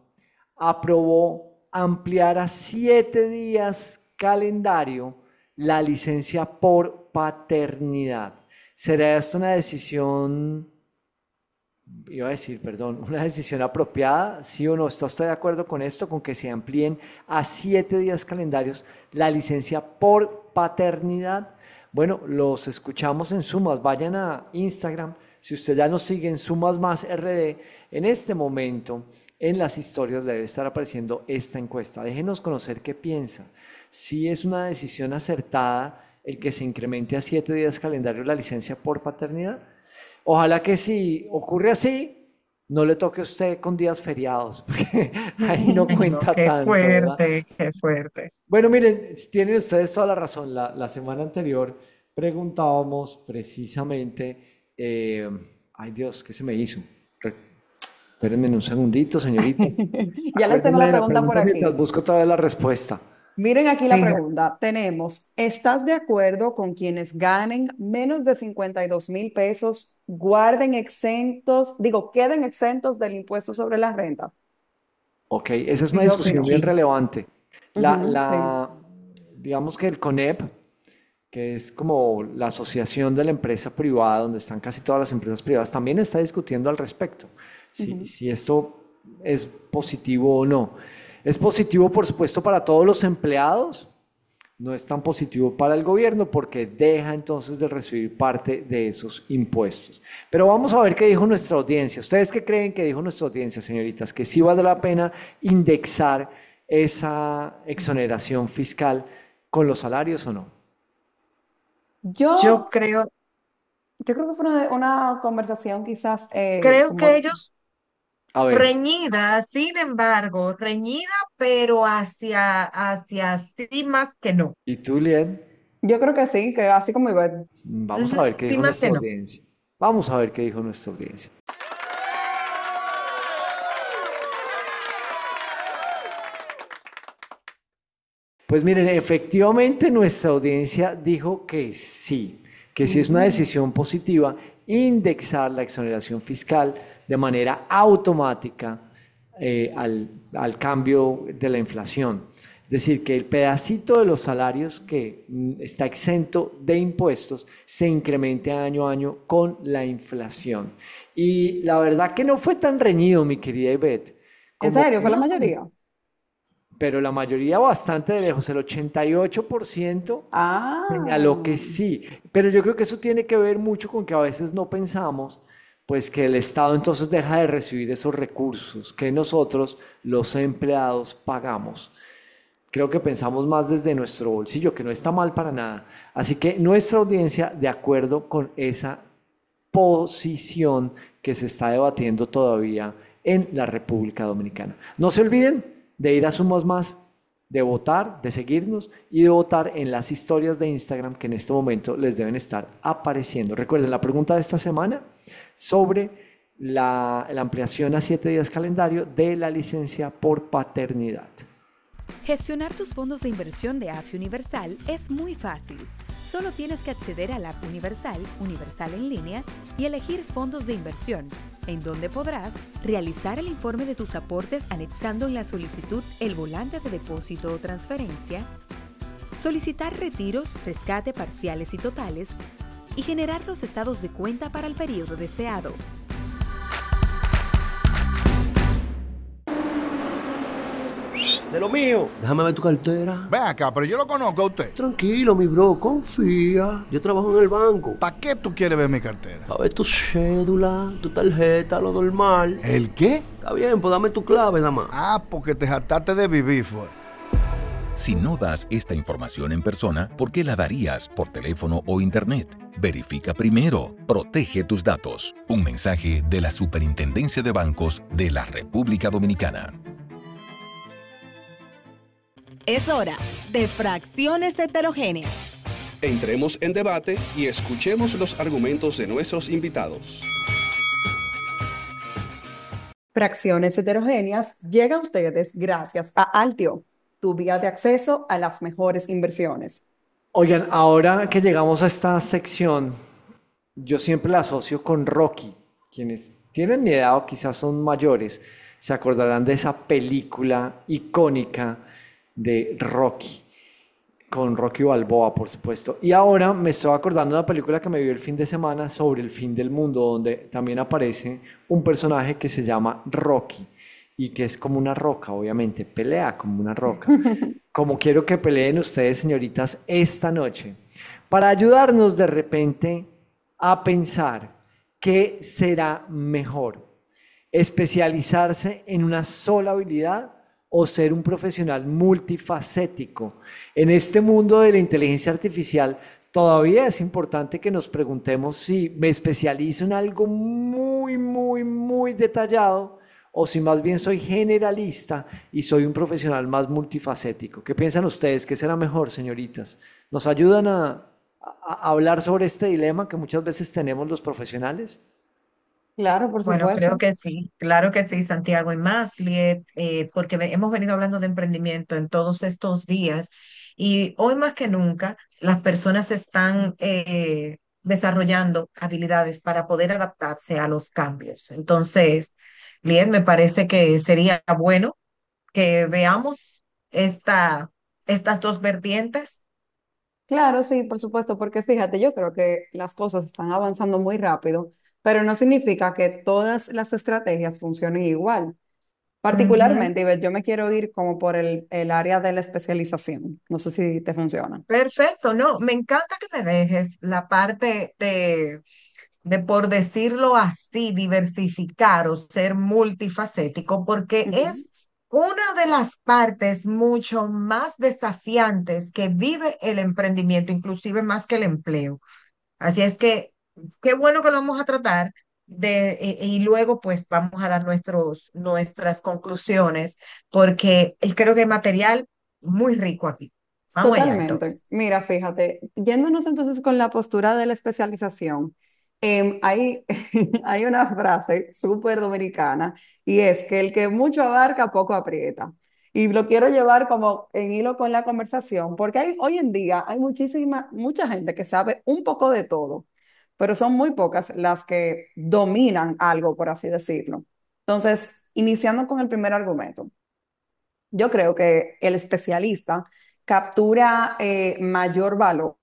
aprobó ampliar a siete días calendario la licencia por paternidad. ¿Será esto una decisión, iba a decir, perdón, una decisión apropiada? ¿Sí o no? ¿Está usted de acuerdo con esto, con que se amplíen a siete días calendarios la licencia por paternidad? Bueno, los escuchamos en Sumas. Vayan a Instagram. Si usted ya nos sigue en Sumas Más R D, en este momento, en las historias debe estar apareciendo esta encuesta. Déjenos conocer qué piensa. Si es una decisión acertada el que se incremente a siete días calendario la licencia por paternidad. Ojalá que si ocurre así, no le toque a usted con días feriados, porque ahí no cuenta No, qué tanto, fuerte, ¿verdad? qué fuerte. Bueno, miren, tienen ustedes toda la razón. La, la semana anterior preguntábamos precisamente, eh, ay Dios, ¿qué se me hizo? Re- Espérenme un segundito, señoritas. Ya les tengo la Acuérdenme de la pregunta por pregunta aquí. mientras busco todavía la respuesta. Miren aquí la Venga. pregunta. Tenemos, ¿estás de acuerdo con quienes ganen menos de cincuenta y dos mil pesos, guarden exentos, digo, queden exentos del impuesto sobre la renta? Ok, esa es una Yo discusión bien sí. relevante. La, Ujú, la, digamos que el CONEP, que es como la asociación de la empresa privada, donde están casi todas las empresas privadas, también está discutiendo al respecto, si, Ujú. si esto es positivo o no. Es positivo, por supuesto, para todos los empleados, no es tan positivo para el gobierno porque deja entonces de recibir parte de esos impuestos. Pero vamos a ver qué dijo nuestra audiencia. ¿Ustedes qué creen que dijo nuestra audiencia, señoritas? ¿Que sí vale la pena indexar esa exoneración fiscal con los salarios o no? Yo, Yo creo, yo creo que fue una, una conversación quizás eh, creo como... que ellos A ver, reñida, sin embargo, reñida, pero hacia, hacia sí más que no. ¿y tú, Lied? Yo creo que sí, que así como Ivette. Vamos a Ujú, ver qué sí dijo más que nuestra no. audiencia. Vamos a ver qué dijo nuestra audiencia. Pues miren, efectivamente nuestra audiencia dijo que sí, que sí es una decisión positiva indexar la exoneración fiscal de manera automática eh, al, al cambio de la inflación. Es decir, que el pedacito de los salarios que mm, está exento de impuestos se incremente año a año con la inflación. Y la verdad que no fue tan reñido, mi querida Ivette, ¿En como serio? ¿Fue la No, mayoría? pero la mayoría bastante de lejos, el ochenta y ocho por ciento señaló Ah, que sí. Pero yo creo que eso tiene que ver mucho con que a veces no pensamos, pues que el Estado entonces deja de recibir esos recursos que nosotros, los empleados, pagamos. Creo que pensamos más desde nuestro bolsillo, que no está mal para nada. Así que nuestra audiencia, de acuerdo con esa posición que se está debatiendo todavía en la República Dominicana. No se olviden de ir a Sumas Más, de votar, de seguirnos y de votar en las historias de Instagram que en este momento les deben estar apareciendo. Recuerden la pregunta de esta semana sobre la, la ampliación a siete días calendario de la licencia por paternidad. Gestionar tus fondos de inversión de A F I Universal es muy fácil. Solo tienes que acceder a la app Universal, Universal en línea, y elegir fondos de inversión, en donde podrás realizar el informe de tus aportes anexando en la solicitud el volante de depósito o transferencia, solicitar retiros, rescate parciales y totales, y generar los estados de cuenta para el periodo deseado. De lo mío. Déjame ver tu cartera. Ven acá, pero yo lo conozco a usted. Tranquilo, mi bro, confía. Yo trabajo en el banco. ¿Para qué tú quieres ver mi cartera? A ver tu cédula, tu tarjeta, lo normal. ¿El qué? Está bien, pues dame tu clave, nada más. Ah, porque te jactaste de vivir, fue. Si no das esta información en persona, ¿por qué la darías por teléfono o internet? Verifica primero. Protege tus datos. Un mensaje de la Superintendencia de Bancos de la República Dominicana. Es hora de Fracciones Heterogéneas. Entremos en debate y escuchemos los argumentos de nuestros invitados. Fracciones Heterogéneas llega a ustedes gracias a Altio, tu vía de acceso a las mejores inversiones. Oigan, ahora que llegamos a esta sección, yo siempre la asocio con Rocky. Quienes tienen mi edad o quizás son mayores, se acordarán de esa película icónica de Rocky, con Rocky Balboa, por supuesto. Y ahora me estoy acordando de una película que me vi el fin de semana sobre el fin del mundo, donde también aparece un personaje que se llama Rocky y que es como una roca, obviamente, pelea como una roca. Como quiero que peleen ustedes, señoritas, esta noche, para ayudarnos de repente a pensar qué será mejor, especializarse en una sola habilidad o ser un profesional multifacético. En este mundo de la inteligencia artificial, todavía es importante que nos preguntemos si me especializo en algo muy, muy, muy detallado o si más bien soy generalista y soy un profesional más multifacético. ¿Qué piensan ustedes? ¿Qué será mejor, señoritas? ¿Nos ayudan a, a, a hablar sobre este dilema que muchas veces tenemos los profesionales? Claro, por Bueno, supuesto. creo que sí, claro que sí, Santiago, y más, Liet, eh, porque ve- hemos venido hablando de emprendimiento en todos estos días y hoy más que nunca las personas están eh, desarrollando habilidades para poder adaptarse a los cambios. Entonces, Liet, me parece que sería bueno que veamos esta, estas dos vertientes. Claro, sí, por supuesto, porque fíjate, yo creo que las cosas están avanzando muy rápido, pero no significa que todas las estrategias funcionen igual. Ujú. Particularmente, Ivette, yo me quiero ir como por el, el área de la especialización. No sé si te funciona. Perfecto, no, me encanta que me dejes la parte de de, por decirlo así, diversificar o ser multifacético, porque Ujú. es una de las partes mucho más desafiantes que vive el emprendimiento, inclusive más que el empleo. Así es que qué bueno que lo vamos a tratar de, y, y luego pues vamos a dar nuestros, nuestras conclusiones, porque creo que hay material muy rico aquí. Vamos allá Totalmente. entonces. Mira, fíjate, yéndonos entonces con la postura de la especialización, em, hay, hay una frase súper dominicana y es que el que mucho abarca, poco aprieta. Y lo quiero llevar como en hilo con la conversación, porque hay, hoy en día hay muchísima, mucha gente que sabe un poco de todo, pero son muy pocas las que dominan algo, por así decirlo. Entonces, iniciando con el primer argumento. Yo creo que el especialista captura eh, mayor valor.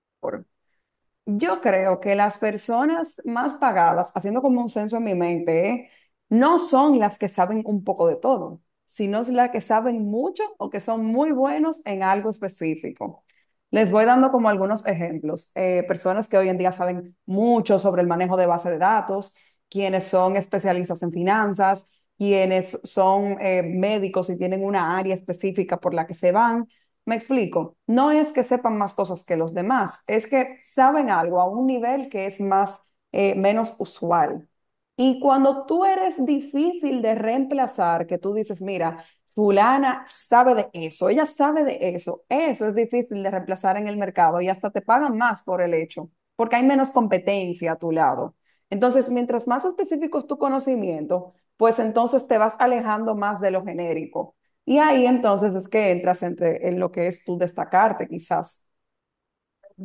Yo creo que las personas más pagadas, haciendo como un censo en mi mente, ¿eh? No son las que saben un poco de todo, sino las que saben mucho o que son muy buenos en algo específico. Les voy dando como algunos ejemplos. Eh, personas que hoy en día saben mucho sobre el manejo de base de datos, quienes son especialistas en finanzas, quienes son eh, médicos y tienen una área específica por la que se van. Me explico, no es que sepan más cosas que los demás, es que saben algo a un nivel que es más, eh, menos usual. Y cuando tú eres difícil de reemplazar, que tú dices, mira, fulana sabe de eso, ella sabe de eso, eso es difícil de reemplazar en el mercado y hasta te pagan más por el hecho, porque hay menos competencia a tu lado. Entonces, mientras más específico es tu conocimiento, pues entonces te vas alejando más de lo genérico. Y ahí entonces es que entras entre, en lo que es tu destacarte, quizás.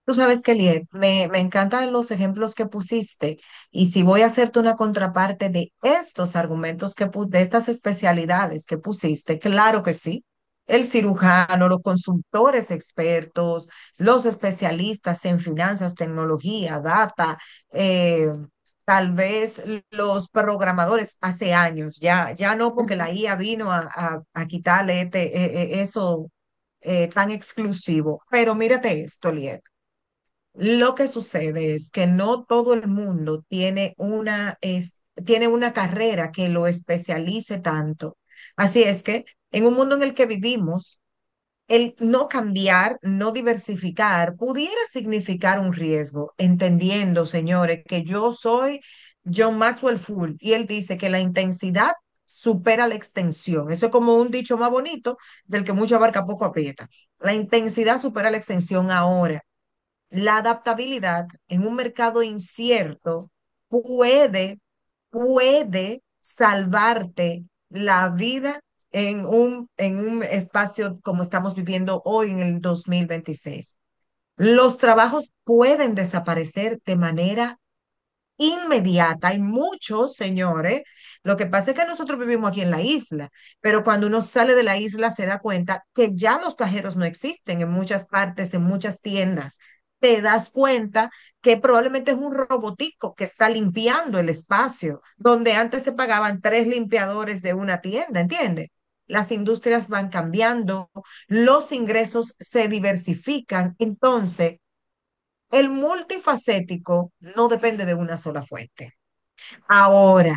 Tú sabes que, Liet, me, me encantan los ejemplos que pusiste y si voy a hacerte una contraparte de estos argumentos que pu- de estas especialidades que pusiste, claro que sí. El cirujano, los consultores expertos, los especialistas en finanzas, tecnología, data, eh, tal vez los programadores hace años, ya, ya no porque la I A vino a, a, a quitarle este, eh, eh, eso eh, tan exclusivo. Pero mírate esto, Liet. Lo que sucede es que no todo el mundo tiene una, es- tiene una carrera que lo especialice tanto. Así es que en un mundo en el que vivimos, el no cambiar, no diversificar, pudiera significar un riesgo, entendiendo, señores, que yo soy John Maxwell Full y él dice que la intensidad supera la extensión. Eso es como un dicho más bonito del que mucho abarca, poco aprieta. La intensidad supera la extensión ahora. La adaptabilidad en un mercado incierto puede, puede salvarte la vida en un, en un espacio como estamos viviendo hoy en el dos mil veintiséis. Los trabajos pueden desaparecer de manera inmediata. Hay muchos, señores. Lo que pasa es que nosotros vivimos aquí en la isla, pero cuando uno sale de la isla se da cuenta que ya los cajeros no existen en muchas partes, en muchas tiendas. Te das cuenta que probablemente es un robotico que está limpiando el espacio, donde antes se pagaban tres limpiadores de una tienda, ¿entiendes? Las industrias van cambiando, los ingresos se diversifican, entonces el multifacético no depende de una sola fuente. Ahora,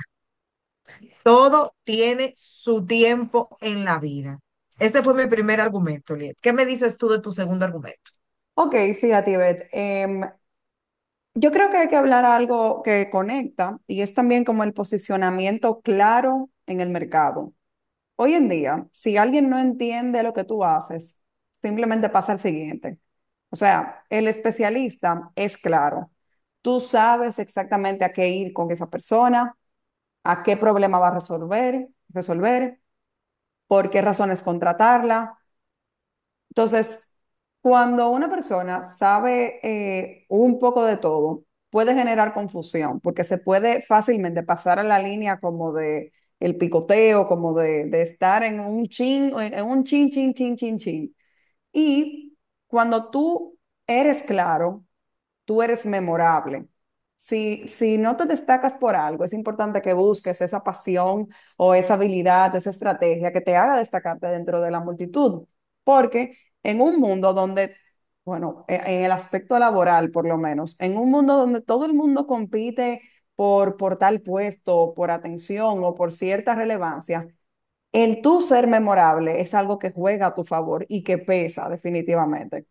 todo tiene su tiempo en la vida. Ese fue mi primer argumento, Liet. ¿Qué me dices tú de tu segundo argumento? Ok, fíjate, Ivette, em, yo creo que hay que hablar algo que conecta y es también como el posicionamiento claro en el mercado. Hoy en día, si alguien no entiende lo que tú haces, simplemente pasa al siguiente. O sea, el especialista es claro. Tú sabes exactamente a qué ir con esa persona, a qué problema va a resolver, resolver, por qué razones contratarla. Entonces, cuando una persona sabe eh, un poco de todo, puede generar confusión, porque se puede fácilmente pasar a la línea como de el picoteo, como de, de estar en un chin, en un chin, chin, chin, chin, chin. Y cuando tú eres claro, tú eres memorable. Si, si no te destacas por algo, es importante que busques esa pasión o esa habilidad, esa estrategia que te haga destacarte dentro de la multitud. Porque en un mundo donde, bueno, e- en el aspecto laboral por lo menos, en un mundo donde todo el mundo compite por, por tal puesto, por atención o por cierta relevancia, el tú ser memorable es algo que juega a tu favor y que pesa definitivamente.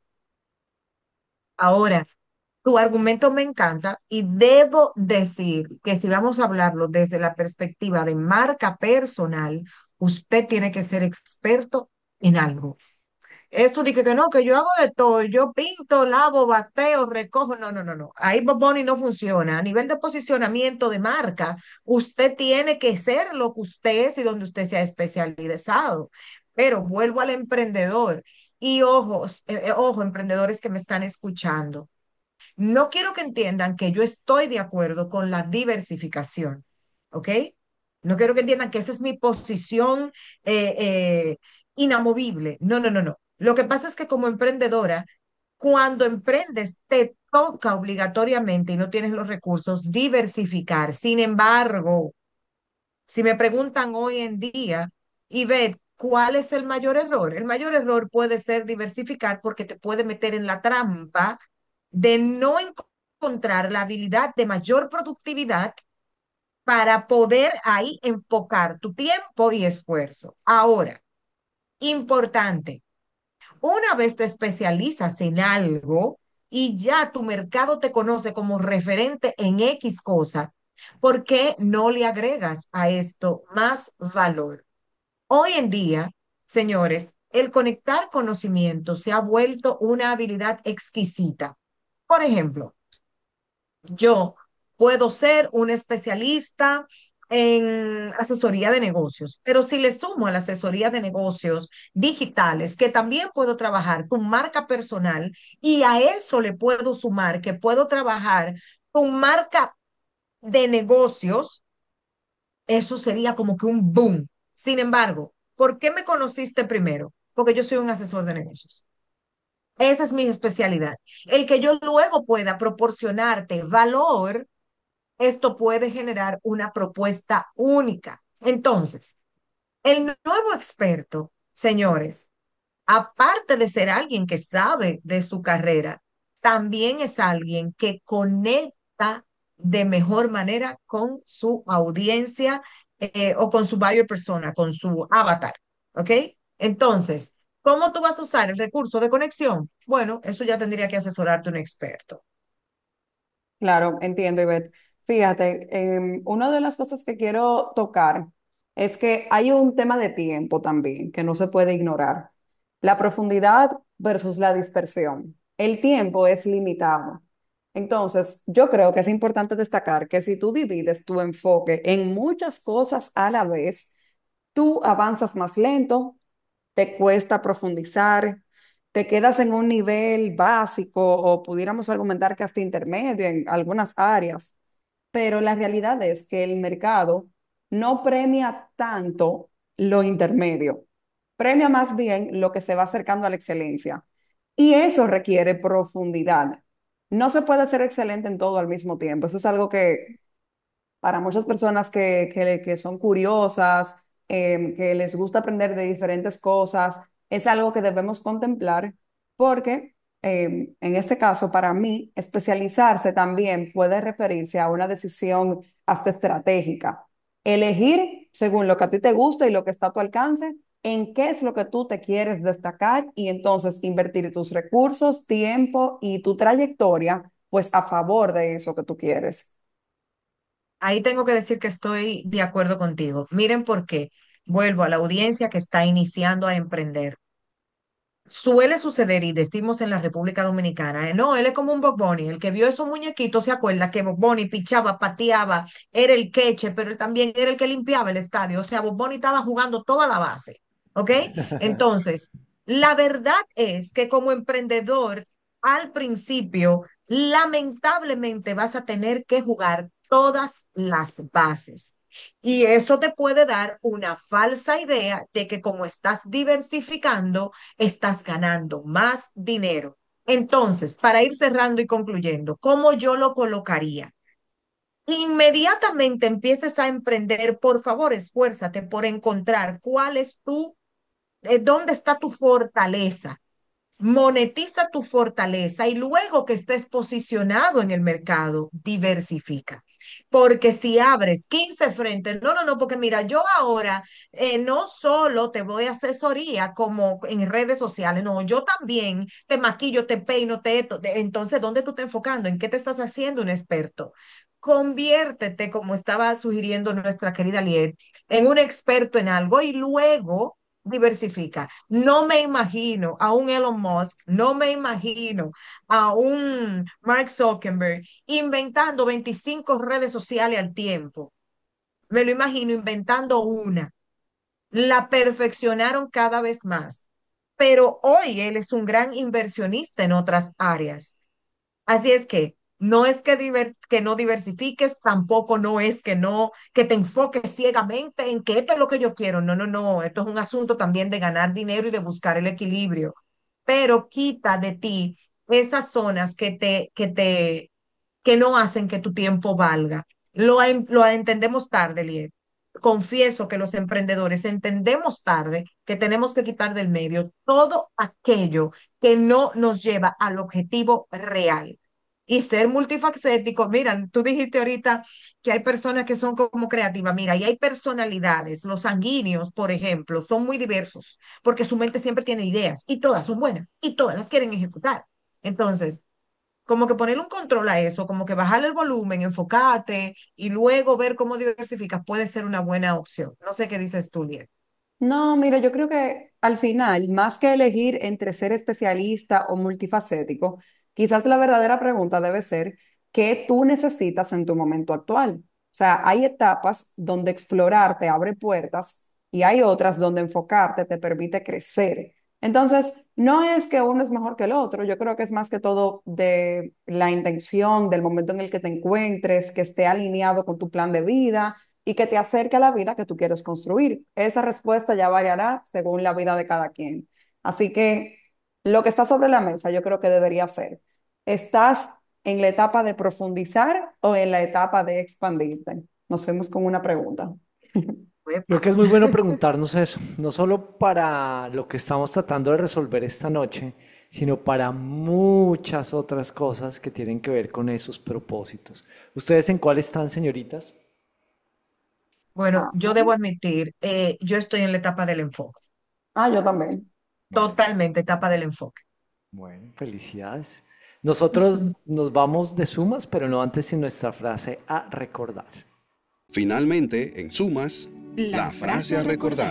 Ahora, tu argumento me encanta y debo decir que si vamos a hablarlo desde la perspectiva de marca personal, usted tiene que ser experto en algo. Esto de que, que no, que yo hago de todo, yo pinto, lavo, bateo, recojo, no, no, no, no. Ahí Bob Bunny no funciona. A nivel de posicionamiento de marca, usted tiene que ser lo que usted es y donde usted se ha especializado. Pero vuelvo al emprendedor y ojos, eh, eh, ojo, emprendedores que me están escuchando. No quiero que entiendan que yo estoy de acuerdo con la diversificación, ¿ok? No quiero que entiendan que esa es mi posición eh, eh, inamovible. No, no, no, no. Lo que pasa es que como emprendedora, cuando emprendes, te toca obligatoriamente y no tienes los recursos diversificar. Sin embargo, si me preguntan hoy en día, Ivette, ¿cuál es el mayor error? El mayor error puede ser diversificar porque te puede meter en la trampa de no encontrar la habilidad de mayor productividad para poder ahí enfocar tu tiempo y esfuerzo. Ahora, importante, una vez te especializas en algo y ya tu mercado te conoce como referente en X cosa, ¿por qué no le agregas a esto más valor? Hoy en día, señores, el conectar conocimiento se ha vuelto una habilidad exquisita. Por ejemplo, yo puedo ser un especialista en asesoría de negocios, pero si le sumo a la asesoría de negocios digitales, que también puedo trabajar con marca personal y a eso le puedo sumar que puedo trabajar con marca de negocios, eso sería como que un boom. Sin embargo, ¿por qué me conociste primero? Porque yo soy un asesor de negocios. Esa es mi especialidad. El que yo luego pueda proporcionarte valor, esto puede generar una propuesta única. Entonces, el nuevo experto, señores, aparte de ser alguien que sabe de su carrera, también es alguien que conecta de mejor manera con su audiencia eh, o con su buyer persona, con su avatar. ¿Ok? Entonces, ¿cómo tú vas a usar el recurso de conexión? Bueno, eso ya tendría que asesorarte un experto. Claro, entiendo, Ivette. Fíjate, em, una de las cosas que quiero tocar es que hay un tema de tiempo también que no se puede ignorar. La profundidad versus la dispersión. El tiempo es limitado. Entonces, yo creo que es importante destacar que si tú divides tu enfoque en muchas cosas a la vez, tú avanzas más lento, te cuesta profundizar, te quedas en un nivel básico o pudiéramos argumentar que hasta intermedio en algunas áreas, pero la realidad es que el mercado no premia tanto lo intermedio, premia más bien lo que se va acercando a la excelencia. Y eso requiere profundidad. No se puede ser excelente en todo al mismo tiempo. Eso es algo que para muchas personas que, que, que son curiosas, eh, que les gusta aprender de diferentes cosas, es algo que debemos contemplar porque eh, en este caso, para mí, especializarse también puede referirse a una decisión hasta estratégica. Elegir según lo que a ti te gusta y lo que está a tu alcance, en qué es lo que tú te quieres destacar y entonces invertir tus recursos, tiempo y tu trayectoria, pues a favor de eso que tú quieres. Ahí tengo que decir que estoy de acuerdo contigo. Miren por qué. Vuelvo a la audiencia que está iniciando a emprender. Suele suceder, y decimos en la República Dominicana, eh, no, él es como un Bob Bunny, el que vio esos muñequitos se acuerda que Bob Bunny pichaba, pateaba, era el queche, pero él también era el que limpiaba el estadio, o sea, Bob Bunny estaba jugando toda la base, ¿ok? Entonces, la verdad es que como emprendedor, al principio, lamentablemente vas a tener que jugar todas las bases. Y eso te puede dar una falsa idea de que como estás diversificando, estás ganando más dinero. Entonces, para ir cerrando y concluyendo, ¿cómo yo lo colocaría? Inmediatamente empieces a emprender, por favor, esfuérzate por encontrar cuál es tu, eh, dónde está tu fortaleza. Monetiza tu fortaleza y luego que estés posicionado en el mercado, diversifica. Porque si abres quince frentes, no, no, no, porque mira, yo ahora eh, no solo te doy asesoría como en redes sociales, no, yo también te maquillo, te peino, te esto. De- Entonces, ¿dónde tú estás enfocando? ¿En qué te estás haciendo un experto? Conviértete, como estaba sugiriendo nuestra querida Liet, en un experto en algo y luego diversifica. No me imagino a un Elon Musk, no me imagino a un Mark Zuckerberg inventando veinticinco redes sociales al tiempo. Me lo imagino inventando una. La perfeccionaron cada vez más. Pero hoy él es un gran inversionista en otras áreas. Así es que no es que, divers- que no diversifiques, tampoco no es que no, que te enfoques ciegamente en que esto es lo que yo quiero. No, no, no. Esto es un asunto también de ganar dinero y de buscar el equilibrio. Pero quita de ti esas zonas que te, que te, que no hacen que tu tiempo valga. Lo, en- lo entendemos tarde, Liet. Confieso que los emprendedores entendemos tarde que tenemos que quitar del medio todo aquello que no nos lleva al objetivo real. Y ser multifacético, mira, tú dijiste ahorita que hay personas que son como creativas, mira, y hay personalidades, los sanguíneos, por ejemplo, son muy diversos, porque su mente siempre tiene ideas y todas son buenas y todas las quieren ejecutar. Entonces, como que ponerle un control a eso, como que bajarle el volumen, enfocarte y luego ver cómo diversificas puede ser una buena opción. No sé qué dices tú, Liet. No, mira, yo creo que al final, más que elegir entre ser especialista o multifacético, quizás la verdadera pregunta debe ser, ¿qué tú necesitas en tu momento actual? sea, hay etapas donde explorar te abre puertas y hay otras donde enfocarte te permite crecer. Entonces, no es que uno es mejor que el otro, yo creo que es más que todo de la intención, del momento en el que te encuentres, que esté alineado con tu plan de vida y que te acerque a la vida que tú quieres construir. Esa respuesta ya variará según la vida de cada quien. Así que lo que está sobre la mesa yo creo que debería ser, ¿estás en la etapa de profundizar o en la etapa de expandirte? Nos fuimos con una pregunta. Creo que es muy bueno preguntarnos eso, no solo para lo que estamos tratando de resolver esta noche, sino para muchas otras cosas que tienen que ver con esos propósitos. ¿Ustedes en cuál están, señoritas? Bueno, yo debo admitir, eh, yo estoy en la etapa del enfoque. Ah, yo también. Totalmente etapa del enfoque. Bueno, felicidades. Nosotros nos vamos de sumas, pero no antes sin nuestra frase a recordar. Finalmente, en sumas, la, la frase a recordar.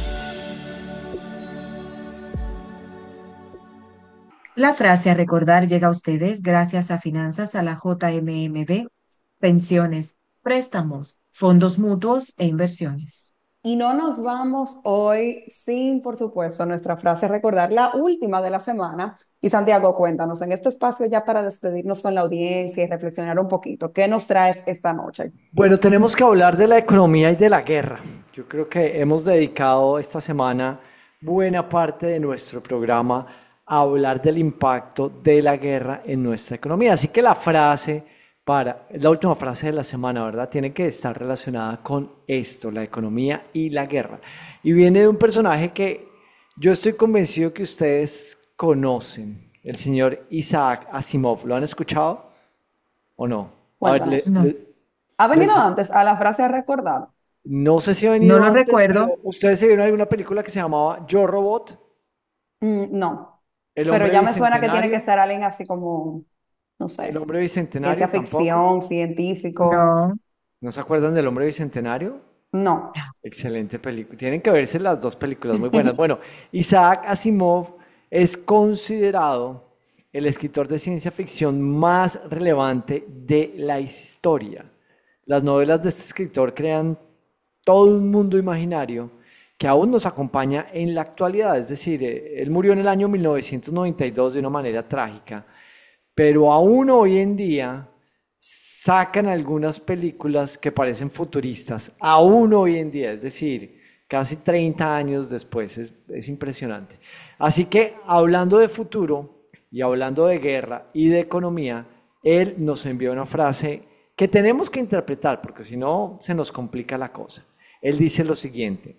La frase a recordar llega a ustedes gracias a Finanzas a la J M M B, pensiones, préstamos, fondos mutuos e inversiones. Y no nos vamos hoy sin, por supuesto, nuestra frase a recordar, la última de la semana. Y Santiago, cuéntanos, en este espacio ya para despedirnos con la audiencia y reflexionar un poquito, ¿qué nos traes esta noche? Bueno, tenemos que hablar de la economía y de la guerra. Yo creo que hemos dedicado esta semana buena parte de nuestro programa a hablar del impacto de la guerra en nuestra economía. Así que la frase para, la última frase de la semana, ¿verdad? Tiene que estar relacionada con esto, la economía y la guerra. Y viene de un personaje que yo estoy convencido que ustedes conocen, el señor Isaac Asimov. ¿Lo han escuchado o no? A ver, le, no. le, ¿Ha venido le, antes a la frase a recordar? No sé si ha venido No lo antes, recuerdo. ¿Ustedes se vieron alguna película que se llamaba Yo Robot? Mm, no. El Pero ya me suena que tiene bicentenario. que ser alguien así como, no sé, El hombre bicentenario ciencia ficción, tampoco. científico. No. ¿No se acuerdan del hombre bicentenario? No. Excelente película. Tienen que verse las dos películas muy buenas. Bueno, Isaac Asimov es considerado el escritor de ciencia ficción más relevante de la historia. Las novelas de este escritor crean todo un mundo imaginario que aún nos acompaña en la actualidad. Es decir, él murió en el año mil novecientos noventa y dos de una manera trágica, pero aún hoy en día sacan algunas películas que parecen futuristas, aún hoy en día, es decir, casi treinta años después, es, es impresionante. Así que hablando de futuro y hablando de guerra y de economía, él nos envió una frase que tenemos que interpretar, porque si no se nos complica la cosa. Él dice lo siguiente: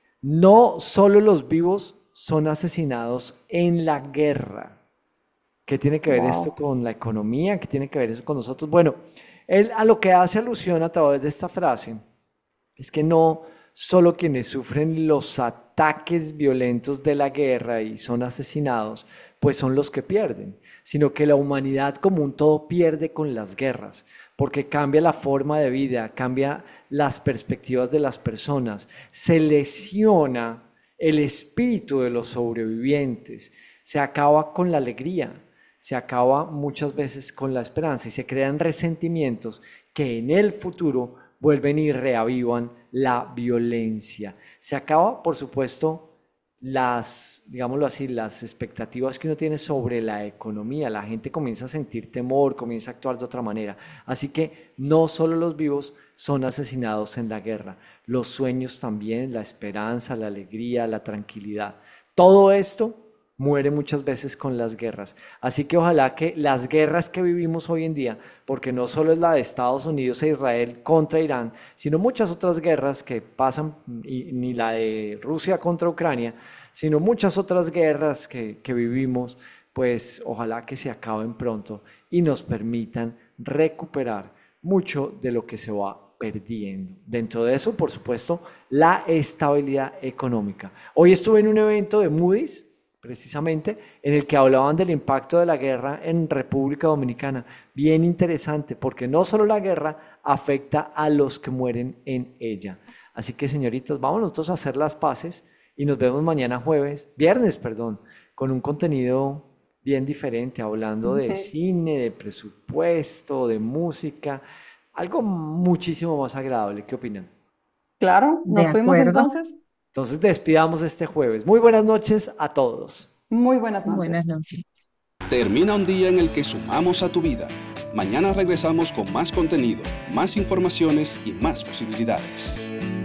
no solo los vivos son asesinados en la guerra. ¿Qué tiene que ver Wow. esto con la economía? ¿Qué tiene que ver eso con nosotros? Bueno, él a lo que hace alusión a través de esta frase es que no solo quienes sufren los ataques violentos de la guerra y son asesinados, pues son los que pierden, sino que la humanidad como un todo pierde con las guerras, porque cambia la forma de vida, cambia las perspectivas de las personas, se lesiona el espíritu de los sobrevivientes, se acaba con la alegría, se acaba muchas veces con la esperanza y se crean resentimientos que en el futuro vuelven y reavivan la violencia. Se acaba, por supuesto, las, digámoslo así, las expectativas que uno tiene sobre la economía. La gente comienza a sentir temor, comienza a actuar de otra manera. Así que no solo los vivos son asesinados en la guerra, los sueños también, la esperanza, la alegría, la tranquilidad. Todo esto muere muchas veces con las guerras. Así que ojalá que las guerras que vivimos hoy en día, porque no solo es la de Estados Unidos e Israel contra Irán, sino muchas otras guerras que pasan, y ni la de Rusia contra Ucrania, sino muchas otras guerras que, que vivimos, pues ojalá que se acaben pronto y nos permitan recuperar mucho de lo que se va perdiendo. Dentro de eso, por supuesto, la estabilidad económica. Hoy estuve en un evento de Moody's, precisamente, en el que hablaban del impacto de la guerra en República Dominicana. Bien interesante, porque no solo la guerra afecta a los que mueren en ella. Así que, señoritas, vamos nosotros a hacer las paces y nos vemos mañana jueves, viernes, perdón, con un contenido bien diferente, hablando de Ok. cine, de presupuesto, de música, algo muchísimo más agradable. ¿Qué opinan? Claro, nos De fuimos acuerdo. entonces. Entonces despidamos este jueves. Muy buenas noches a todos. Muy buenas noches. Buenas noches. Termina un día en el que sumamos a tu vida. Mañana regresamos con más contenido, más informaciones y más posibilidades.